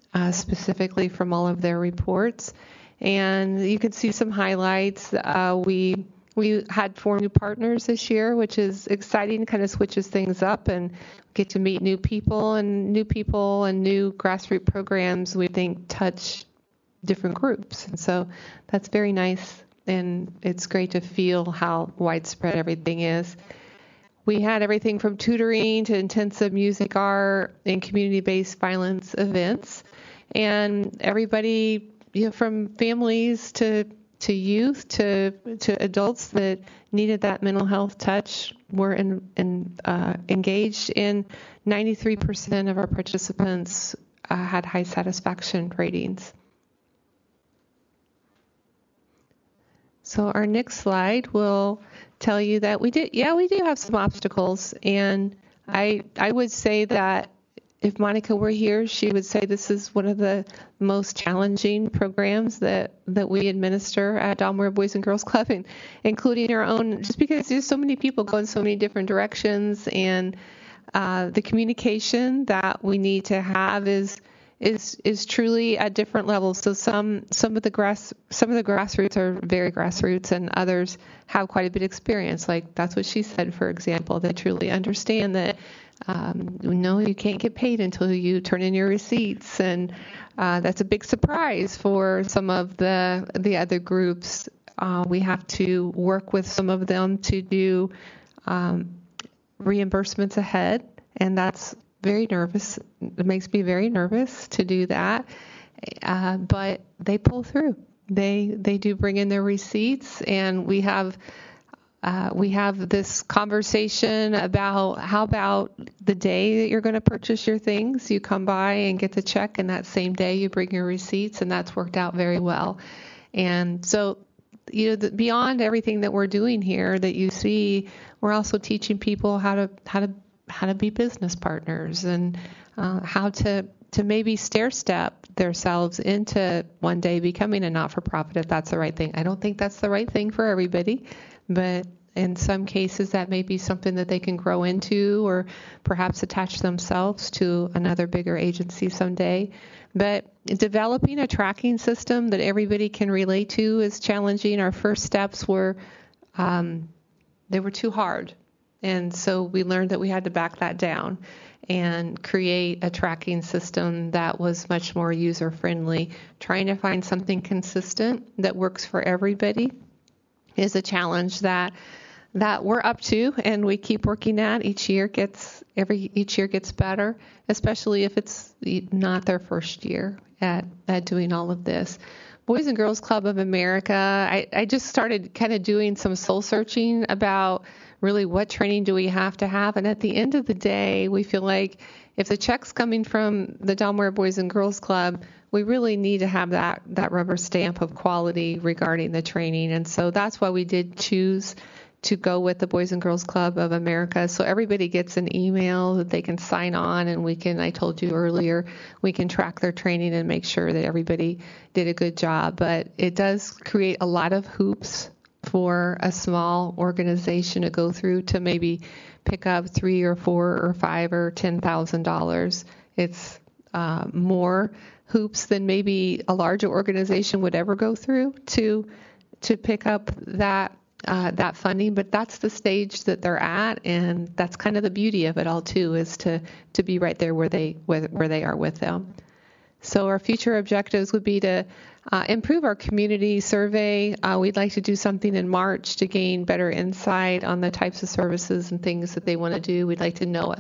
uh, specifically from all of their reports. And you can see some highlights. Uh, we we had four new partners this year, which is exciting, kind of switches things up and get to meet new people and new people and new grassroots programs we think touch different groups. And so that's very nice. And it's great to feel how widespread everything is. We had everything from tutoring to intensive music, art, and community-based violence events. And everybody, you know, from families to to youth to to adults that needed that mental health touch were in, in, uh, engaged. And ninety-three percent of our participants uh, had high satisfaction ratings. So our next slide will tell you that we did, yeah, we do have some obstacles. And I I would say that if Monica were here, she would say this is one of the most challenging programs that, that we administer at Dalmore Boys and Girls Club, and including our own, just because there's so many people going so many different directions, and uh, the communication that we need to have is is is truly at different levels. So some some of the grass some of the grassroots are very grassroots, and others have quite a bit of experience. Like that's what she said, for example. They truly understand that um, no, you can't get paid until you turn in your receipts, and uh, that's a big surprise for some of the the other groups. Uh, we have to work with some of them to do um, reimbursements ahead, and that's very nervous. It makes me very nervous to do that, uh, but they pull through. They they do bring in their receipts, and we have uh, we have this conversation about how about the day that you're going to purchase your things, you come by and get the check, and that same day you bring your receipts, and that's worked out very well. And so, you know, the, beyond everything that we're doing here that you see, we're also teaching people how to how to how to be business partners, and uh, how to, to maybe stair step themselves into one day becoming a not-for-profit if that's the right thing. I don't think that's the right thing for everybody, but in some cases that may be something that they can grow into, or perhaps attach themselves to another bigger agency someday. But developing a tracking system that everybody can relate to is challenging. Our first steps were, um, they were too hard. And so we learned that we had to back that down and create a tracking system that was much more user-friendly. Trying to find something consistent that works for everybody is a challenge that that we're up to, and we keep working at. Each year gets every each year gets better, especially if it's not their first year at, at doing all of this. Boys and Girls Club of America, I, I just started kind of doing some soul searching about really what training do we have to have. And at the end of the day, we feel like if the check's coming from the Dalmore Boys and Girls Club, we really need to have that, that rubber stamp of quality regarding the training. And so that's why we did choose to go with the Boys and Girls Club of America. So everybody gets an email that they can sign on, and we can, I told you earlier, we can track their training and make sure that everybody did a good job. But it does create a lot of hoops for a small organization to go through to maybe pick up three or four or five or ten thousand dollars. It's uh, more hoops than maybe a larger organization would ever go through to to pick up that uh, that funding. But that's the stage that they're at, and that's kind of the beauty of it all too, is to to be right there where they where, where they are with them. So our future objectives would be to uh, improve our community survey. Uh, we'd like to do something in March to gain better insight on the types of services and things that they want to do. We'd like to know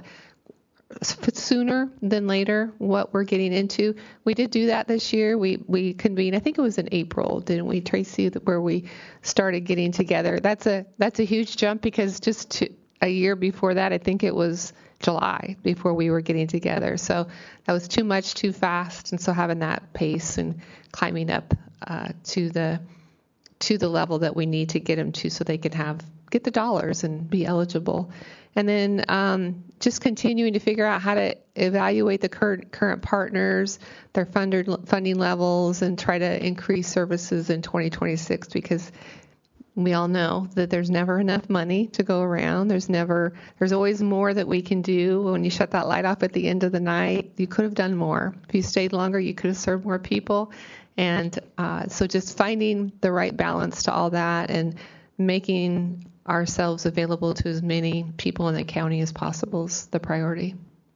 sooner than later what we're getting into. We did do that this year. We we convened, I think it was in April, didn't we, Tracy, where we started getting together. That's a that's a huge jump, because just to, a year before that, I think it was July before we were getting together. So that was too much, too fast. And so having that pace and climbing up uh, to the to the level that we need to get them to, so they can have get the dollars and be eligible. And then um, just continuing to figure out how to evaluate the current current partners, their funded, funding levels, and try to increase services in twenty twenty-six, because we all know that there's never enough money to go around. There's never, there's always more that we can do. When you shut that light off at the end of the night, you could have done more. If you stayed longer, you could have served more people. And uh, so just finding the right balance to all that and making ourselves available to as many people in the county as possible is the priority.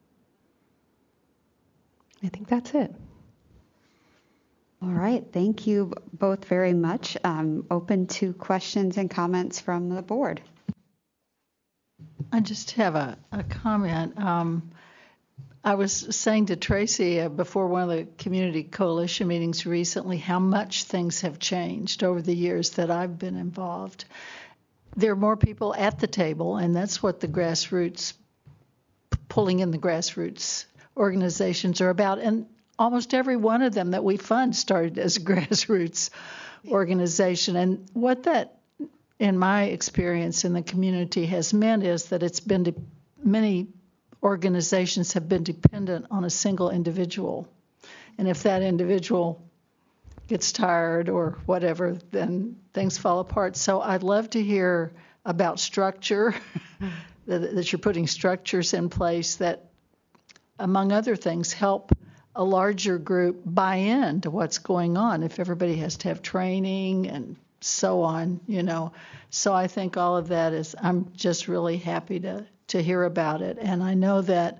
I think that's it. All right. Thank you both very much. Um, open to questions and comments from the board. I just have a, a comment. Um, I was saying to Tracy uh, before one of the community coalition meetings recently how much things have changed over the years that I've been involved. There are more people at the table, and that's what the grassroots, pulling in the grassroots organizations are about. And almost every one of them that we fund started as a grassroots organization. And what that, in my experience in the community, has meant is that it's been de- many organizations have been dependent on a single individual. And if that individual gets tired or whatever, then things fall apart. So I'd love to hear about structure, that, that you're putting structures in place that, among other things, help a larger group buy into what's going on if everybody has to have training and so on, you know. So I think all of that is, I'm just really happy to, to hear about it. And I know that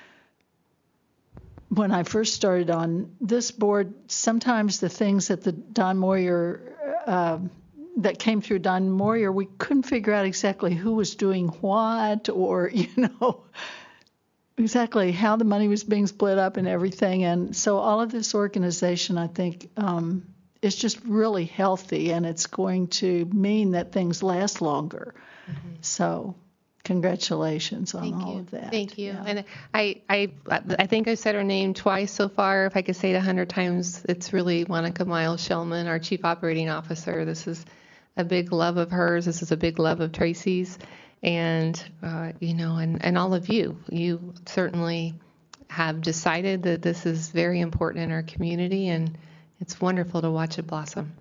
when I first started on this board, sometimes the things that the Don Moyer, uh, that came through Don Moyer, we couldn't figure out exactly who was doing what or, you know, exactly how the money was being split up and everything. And so all of this organization, I think, um, is just really healthy, and it's going to mean that things last longer. Mm-hmm. So congratulations on Thank all you. of that. Thank you. Yeah. And I, I, I think I said her name twice so far. If I could say it a hundred times, it's really Monica Miles Shellman, our Chief Operating Officer. This is a big love of hers. This is a big love of Tracy's. And, uh, you know, and, and all of you, you certainly have decided that this is very important in our community, and it's wonderful to watch it blossom.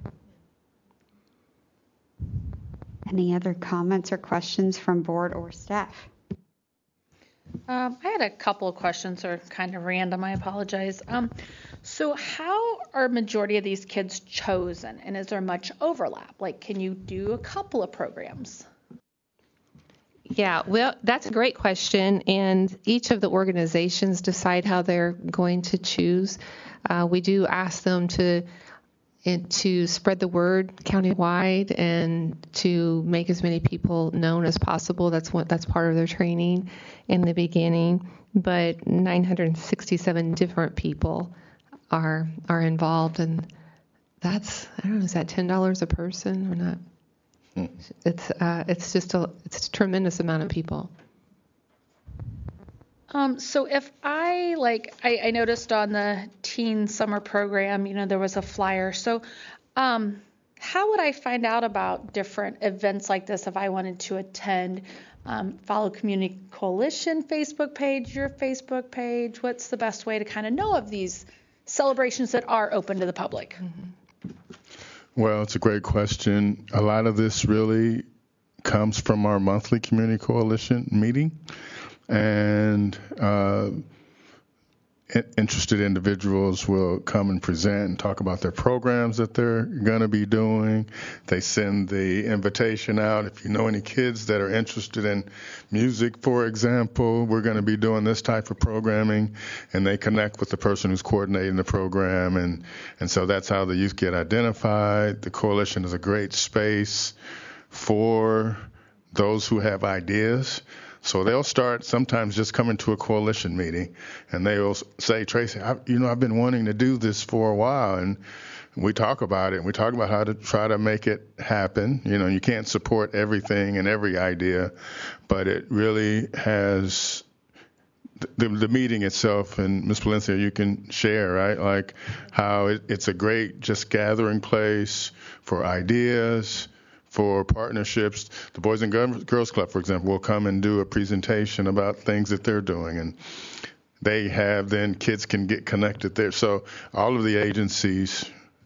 Any other comments or questions from board or staff? Um, I had a couple of questions, or kind of random. I apologize. Um, so how are majority of these kids chosen, and is there much overlap? Like, can you do a couple of programs? Yeah, well, that's a great question, and each of the organizations decide how they're going to choose. Uh, we do ask them to to spread the word countywide and to make as many people known as possible. That's what that's part of their training in the beginning. But nine hundred sixty-seven different people are are involved, and that's, I don't know, is that ten dollars a person or not? Hmm. It's uh, it's just a it's a tremendous amount of people. Um, so if I, like, I, I noticed on the teen summer program, you know, there was a flyer. So um, how would I find out about different events like this if I wanted to attend? Um, follow Community Coalition Facebook page, your Facebook page? What's the best way to kind of know of these celebrations that are open to the public? Mm-hmm. Well, it's a great question. A lot of this really comes from our monthly Community Coalition meeting. And uh, interested individuals will come and present and talk about their programs that they're going to be doing. They send the invitation out. If you know any kids that are interested in music, for example, we're going to be doing this type of programming, and they connect with the person who's coordinating the program. And, and so that's how the youth get identified. The coalition is a great space for those who have ideas. So they'll start sometimes just coming to a coalition meeting, and they'll say, Tracy, I, you know, I've been wanting to do this for a while, and we talk about it, and we talk about how to try to make it happen. You know, you can't support everything and every idea, but it really has the, the meeting itself, and Miz Valencia, you can share, right, like how it, it's a great just gathering place for ideas, for partnerships. The Boys and Girls Club, for example, will come and do a presentation about things that they're doing, and they have then kids can get connected there. So all of the agencies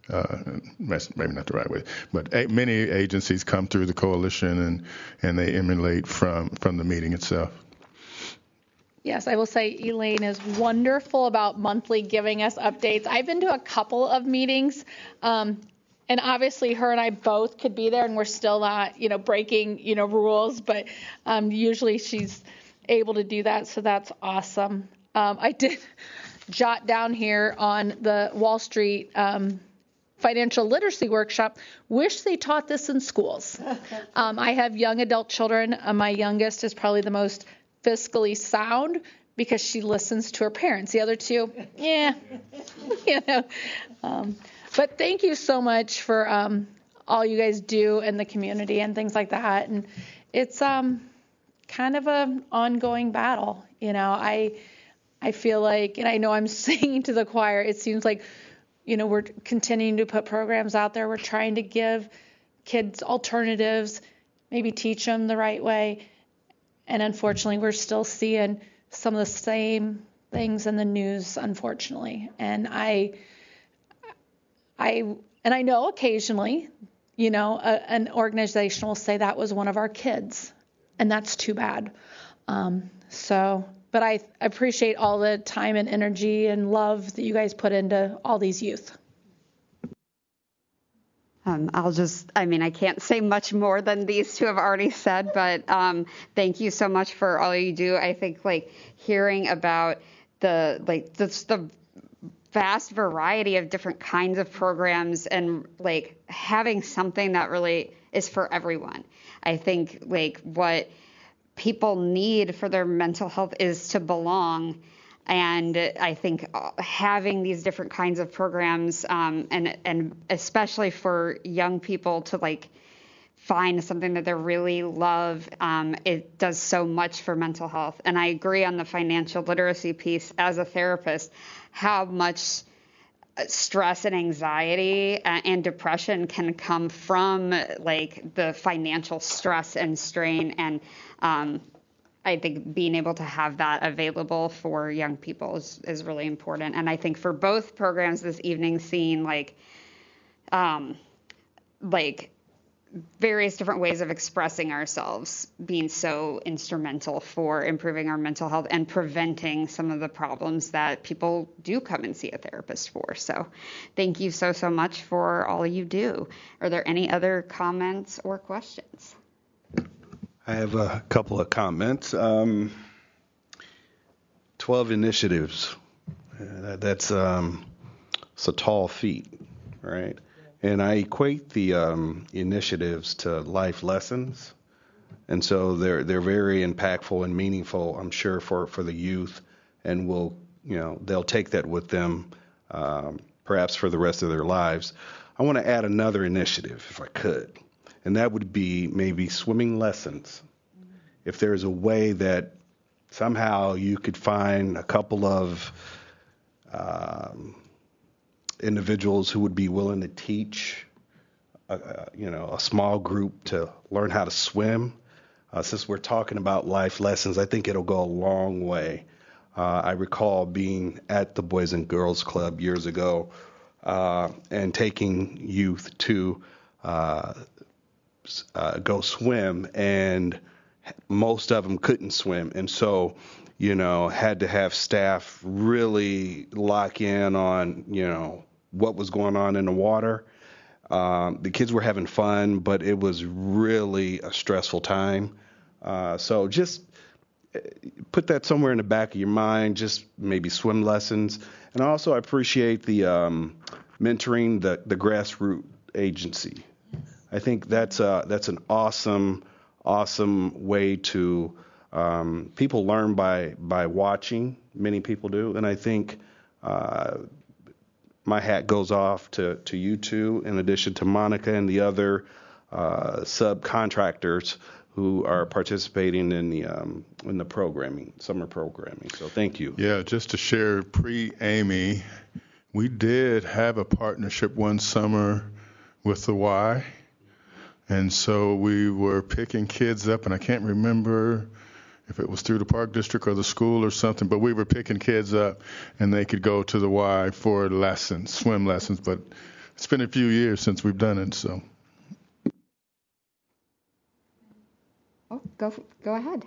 Uh, that's maybe not the right way, but a, many agencies come through the coalition and, and they emulate from, from the meeting itself. Yes, I will say Elaine is wonderful about monthly giving us updates. I've been to a couple of meetings, um, and obviously her and I both could be there, and we're still not, you know, breaking, you know, rules, but um, usually she's able to do that, so that's awesome. Um, I did jot down here on the Wall Street um, financial literacy workshop, wish they taught this in schools. Um, I have young adult children. Uh, my youngest is probably the most fiscally sound because she listens to her parents. The other two, yeah, you know. Um, but thank you so much for um, all you guys do in the community and things like that. And it's um, kind of an ongoing battle. You know, I I feel like, and I know I'm singing to the choir, it seems like, you know, we're continuing to put programs out there. We're trying to give kids alternatives, maybe teach them the right way. And unfortunately, we're still seeing some of the same things in the news, unfortunately. And I, I, and I know occasionally, you know, a, an organization will say that was one of our kids, and that's too bad. Um, so, but I appreciate all the time and energy and love that you guys put into all these youth. Um, I'll just, I mean, I can't say much more than these two have already said, but um, thank you so much for all you do. I think like hearing about the, like the, the vast variety of different kinds of programs and like having something that really is for everyone. I think like what people need for their mental health is to belong. And I think having these different kinds of programs, um, and and especially for young people to like find something that they really love, um, it does so much for mental health. And I agree on the financial literacy piece. As a therapist, how much stress and anxiety and depression can come from like the financial stress and strain, and um, I think being able to have that available for young people is, is really important. And I think for both programs this evening, seeing like, um, like various different ways of expressing ourselves being so instrumental for improving our mental health and preventing some of the problems that people do come and see a therapist for. So thank you so, so much for all you do. Are there any other comments or questions? I have a couple of comments. Um, twelve initiatives. Uh, that's um, it's a tall feat, right? And I equate the um, initiatives to life lessons, and so they're they're very impactful and meaningful, I'm sure, for, for the youth, and will you know they'll take that with them, um, perhaps for the rest of their lives. I want to add another initiative, if I could. And that would be maybe swimming lessons. If there's a way that somehow you could find a couple of um, individuals who would be willing to teach, a, you know, a small group to learn how to swim. Uh, since we're talking about life lessons, I think it'll go a long way. Uh, I recall being at the Boys and Girls Club years ago uh, and taking youth to uh, Uh, go swim, and most of them couldn't swim, and so you know had to have staff really lock in on you know what was going on in the water. Um, the kids were having fun, but it was really a stressful time. Uh, so just put that somewhere in the back of your mind. Just maybe swim lessons, and also I appreciate the um, mentoring the the grassroots agency. I think that's uh, that's an awesome, awesome way to um, people learn by by watching. Many people do, and I think uh, my hat goes off to, to you two, in addition to Monica and the other uh, subcontractors who are participating in the um, in the programming, summer programming. So thank you. Yeah, just to share, pre-Amy, we did have a partnership one summer with the Y. And so we were picking kids up, and I can't remember if it was through the park district or the school or something, but we were picking kids up, and they could go to the Y for lessons, swim lessons. But it's been a few years since we've done it, so. Oh, go go ahead.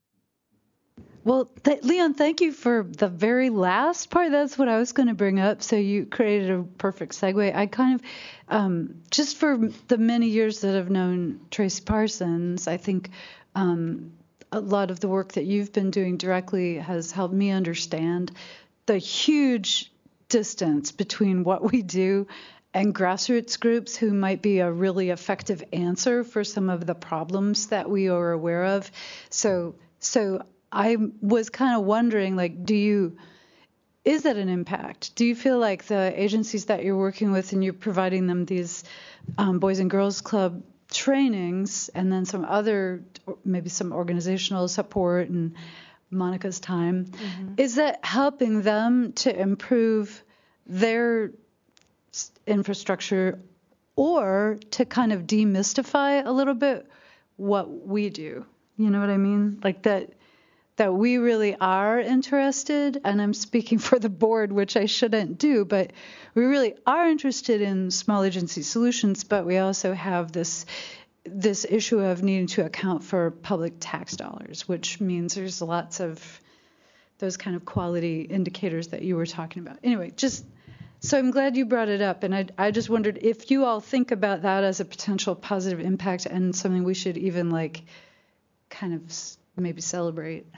Well, th- Leon, thank you for the very last part. That's what I was going to bring up. So you created a perfect segue. I kind of, um, just for the many years that I've known Tracy Parsons, I think um, a lot of the work that you've been doing directly has helped me understand the huge distance between what we do and grassroots groups who might be a really effective answer for some of the problems that we are aware of. So, so I was kind of wondering, like, do you, is that an impact? Do you feel like the agencies that you're working with and you're providing them these um, Boys and Girls Club trainings and then some other, maybe some organizational support and Monica's time, mm-hmm. is that helping them to improve their infrastructure or to kind of demystify a little bit what we do? You know what I mean? Like that, that we really are interested, and I'm speaking for the board, which I shouldn't do, but we really are interested in small agency solutions, but we also have this this issue of needing to account for public tax dollars, which means there's lots of those kind of quality indicators that you were talking about. Anyway, just so I'm glad you brought it up, and I, I just wondered if you all think about that as a potential positive impact and something we should even like kind of maybe celebrate.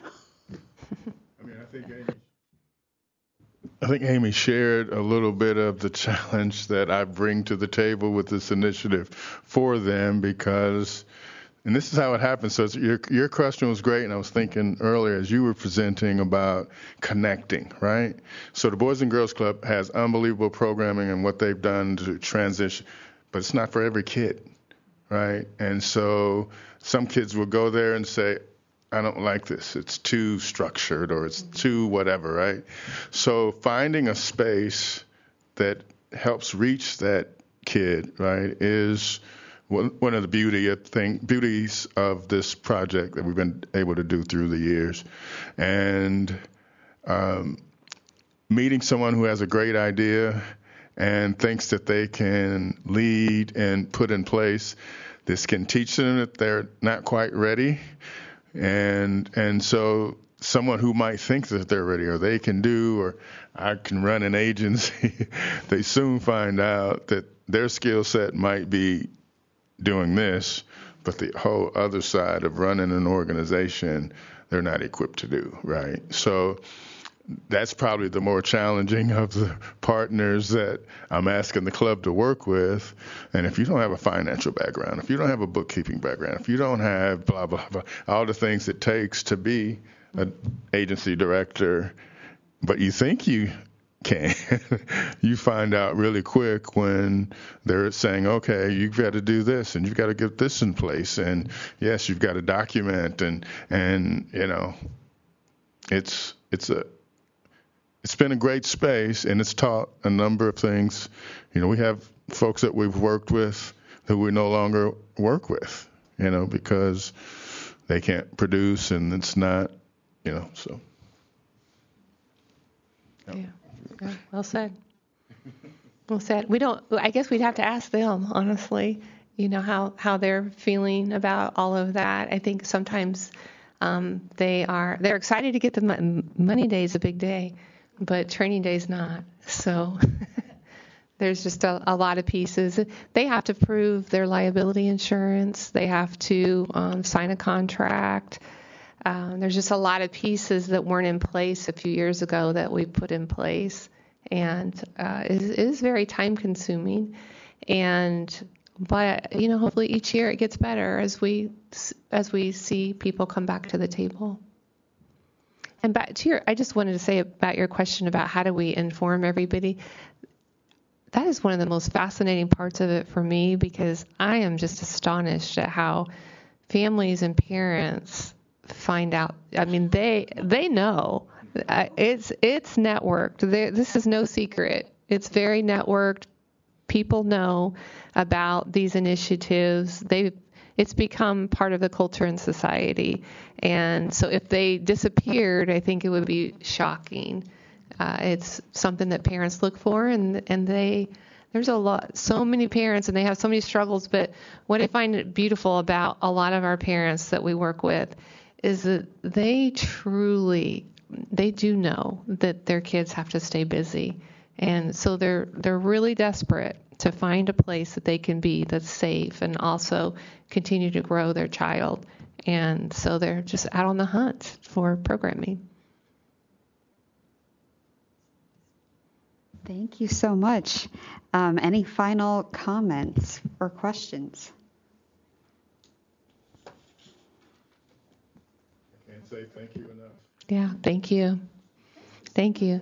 I mean, I think Amy, I think Amy shared a little bit of the challenge that I bring to the table with this initiative for them, because, and this is how it happens. So it's, your your question was great, and I was thinking earlier as you were presenting about connecting, right? So the Boys and Girls Club has unbelievable programming and what they've done to transition, but it's not for every kid, right? And so some kids will go there and say, I don't like this. It's too structured or it's too whatever, right? So finding a space that helps reach that kid, right, is one of the beauty of thing, beauties of this project that we've been able to do through the years. And um, meeting someone who has a great idea and thinks that they can lead and put in place, this can teach them that they're not quite ready. And and so someone who might think that they're ready or they can do or I can run an agency, they soon find out that their skill set might be doing this, but the whole other side of running an organization, they're not equipped to do, right? So that's probably the more challenging of the partners that I'm asking the club to work with. And if you don't have a financial background, if you don't have a bookkeeping background, if you don't have blah, blah, blah, all the things it takes to be an agency director, but you think you can, you find out really quick when they're saying, okay, you've got to do this and you've got to get this in place. And yes, you've got to document and, and, you know, it's, it's a, It's been a great space, and it's taught a number of things. You know, we have folks that we've worked with who we no longer work with, you know, because they can't produce and it's not, you know, so. Yeah, yeah. Well said. Well said. We don't, I guess we'd have to ask them, honestly, you know, how, how they're feeling about all of that. I think sometimes um, they are, they're excited to get the money. Money day is a big day. But training day is not. So there's just a, a lot of pieces. They have to prove their liability insurance. They have to um, sign a contract. Um, there's just a lot of pieces that weren't in place a few years ago that we put in place. And uh, it, is, it is very time consuming. And but, you know, hopefully each year it gets better as we as we see people come back to the table. And back to your, I just wanted to say about your question about how do we inform everybody. That is one of the most fascinating parts of it for me, because I am just astonished at how families and parents find out. I mean, they they know. Uh, it's it's networked. There, this is no secret. It's very networked. People know about these initiatives. They It's become part of the culture in society. And so if they disappeared, I think it would be shocking. Uh, it's something that parents look for, and and they there's a lot, so many parents, and they have so many struggles. But what I find beautiful about a lot of our parents that we work with is that they truly, they do know that their kids have to stay busy. And so they're they're really desperate to find a place that they can be that's safe and also continue to grow their child. And so they're just out on the hunt for programming. Thank you so much. Um, any final comments or questions? I can't say thank you enough. Yeah, thank you. Thank you.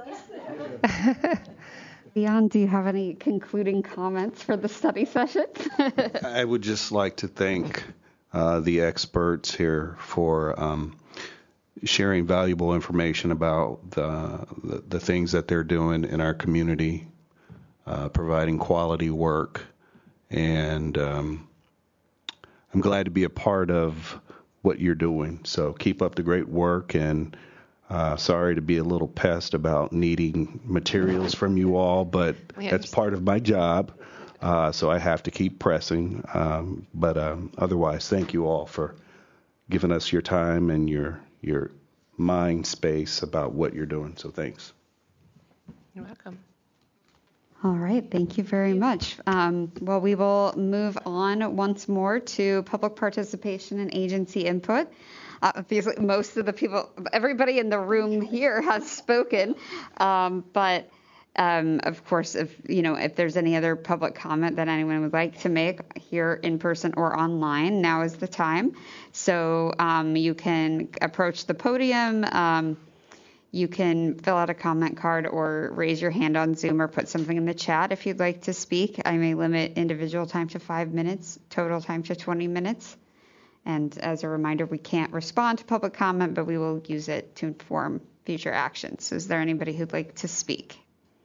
Leon, do you have any concluding comments for the study session? I would just like to thank uh, the experts here for um, sharing valuable information about the, the, the things that they're doing in our community, uh, providing quality work. And um, I'm glad to be a part of what you're doing. So keep up the great work, and uh, sorry to be a little pest about needing materials from you all, but We that's part of my job. Uh, so I have to keep pressing. Um, but um, otherwise, thank you all for giving us your time and your your mind space about what you're doing. So thanks. You're welcome. All right, thank you very much. Um, well, we will move on once more to public participation and agency input. Uh, obviously, most of the people, everybody in the room here has spoken, um, but um, of course, if you know, if there's any other public comment that anyone would like to make here in person or online, now is the time. So um, you can approach the podium. Um, You can fill out a comment card or raise your hand on Zoom or put something in the chat if you'd like to speak. I may limit individual time to five minutes, total time to twenty minutes. And as a reminder, we can't respond to public comment, but we will use it to inform future actions. So is there anybody who'd like to speak?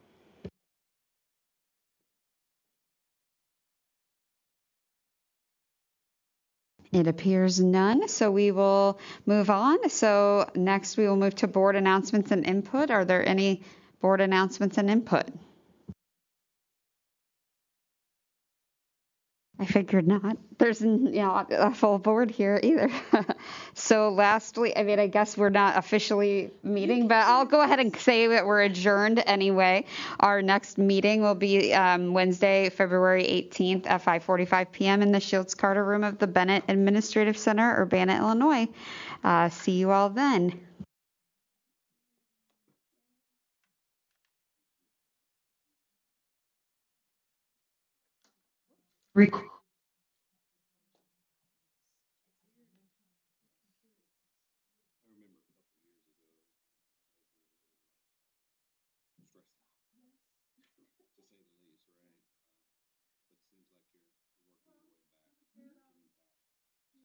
It appears none, so we will move on. So next we will move to board announcements and input. Are there any board announcements and input? I figured not. There's you know a full board here either. So lastly, I mean, I guess we're not officially meeting, but I'll go ahead and say that we're adjourned anyway. Our next meeting will be um, Wednesday, February eighteenth at five forty-five p.m. in the Shields Carter Room of the Bennett Administrative Center, Urbana, Illinois. Uh, see you all then. Rec-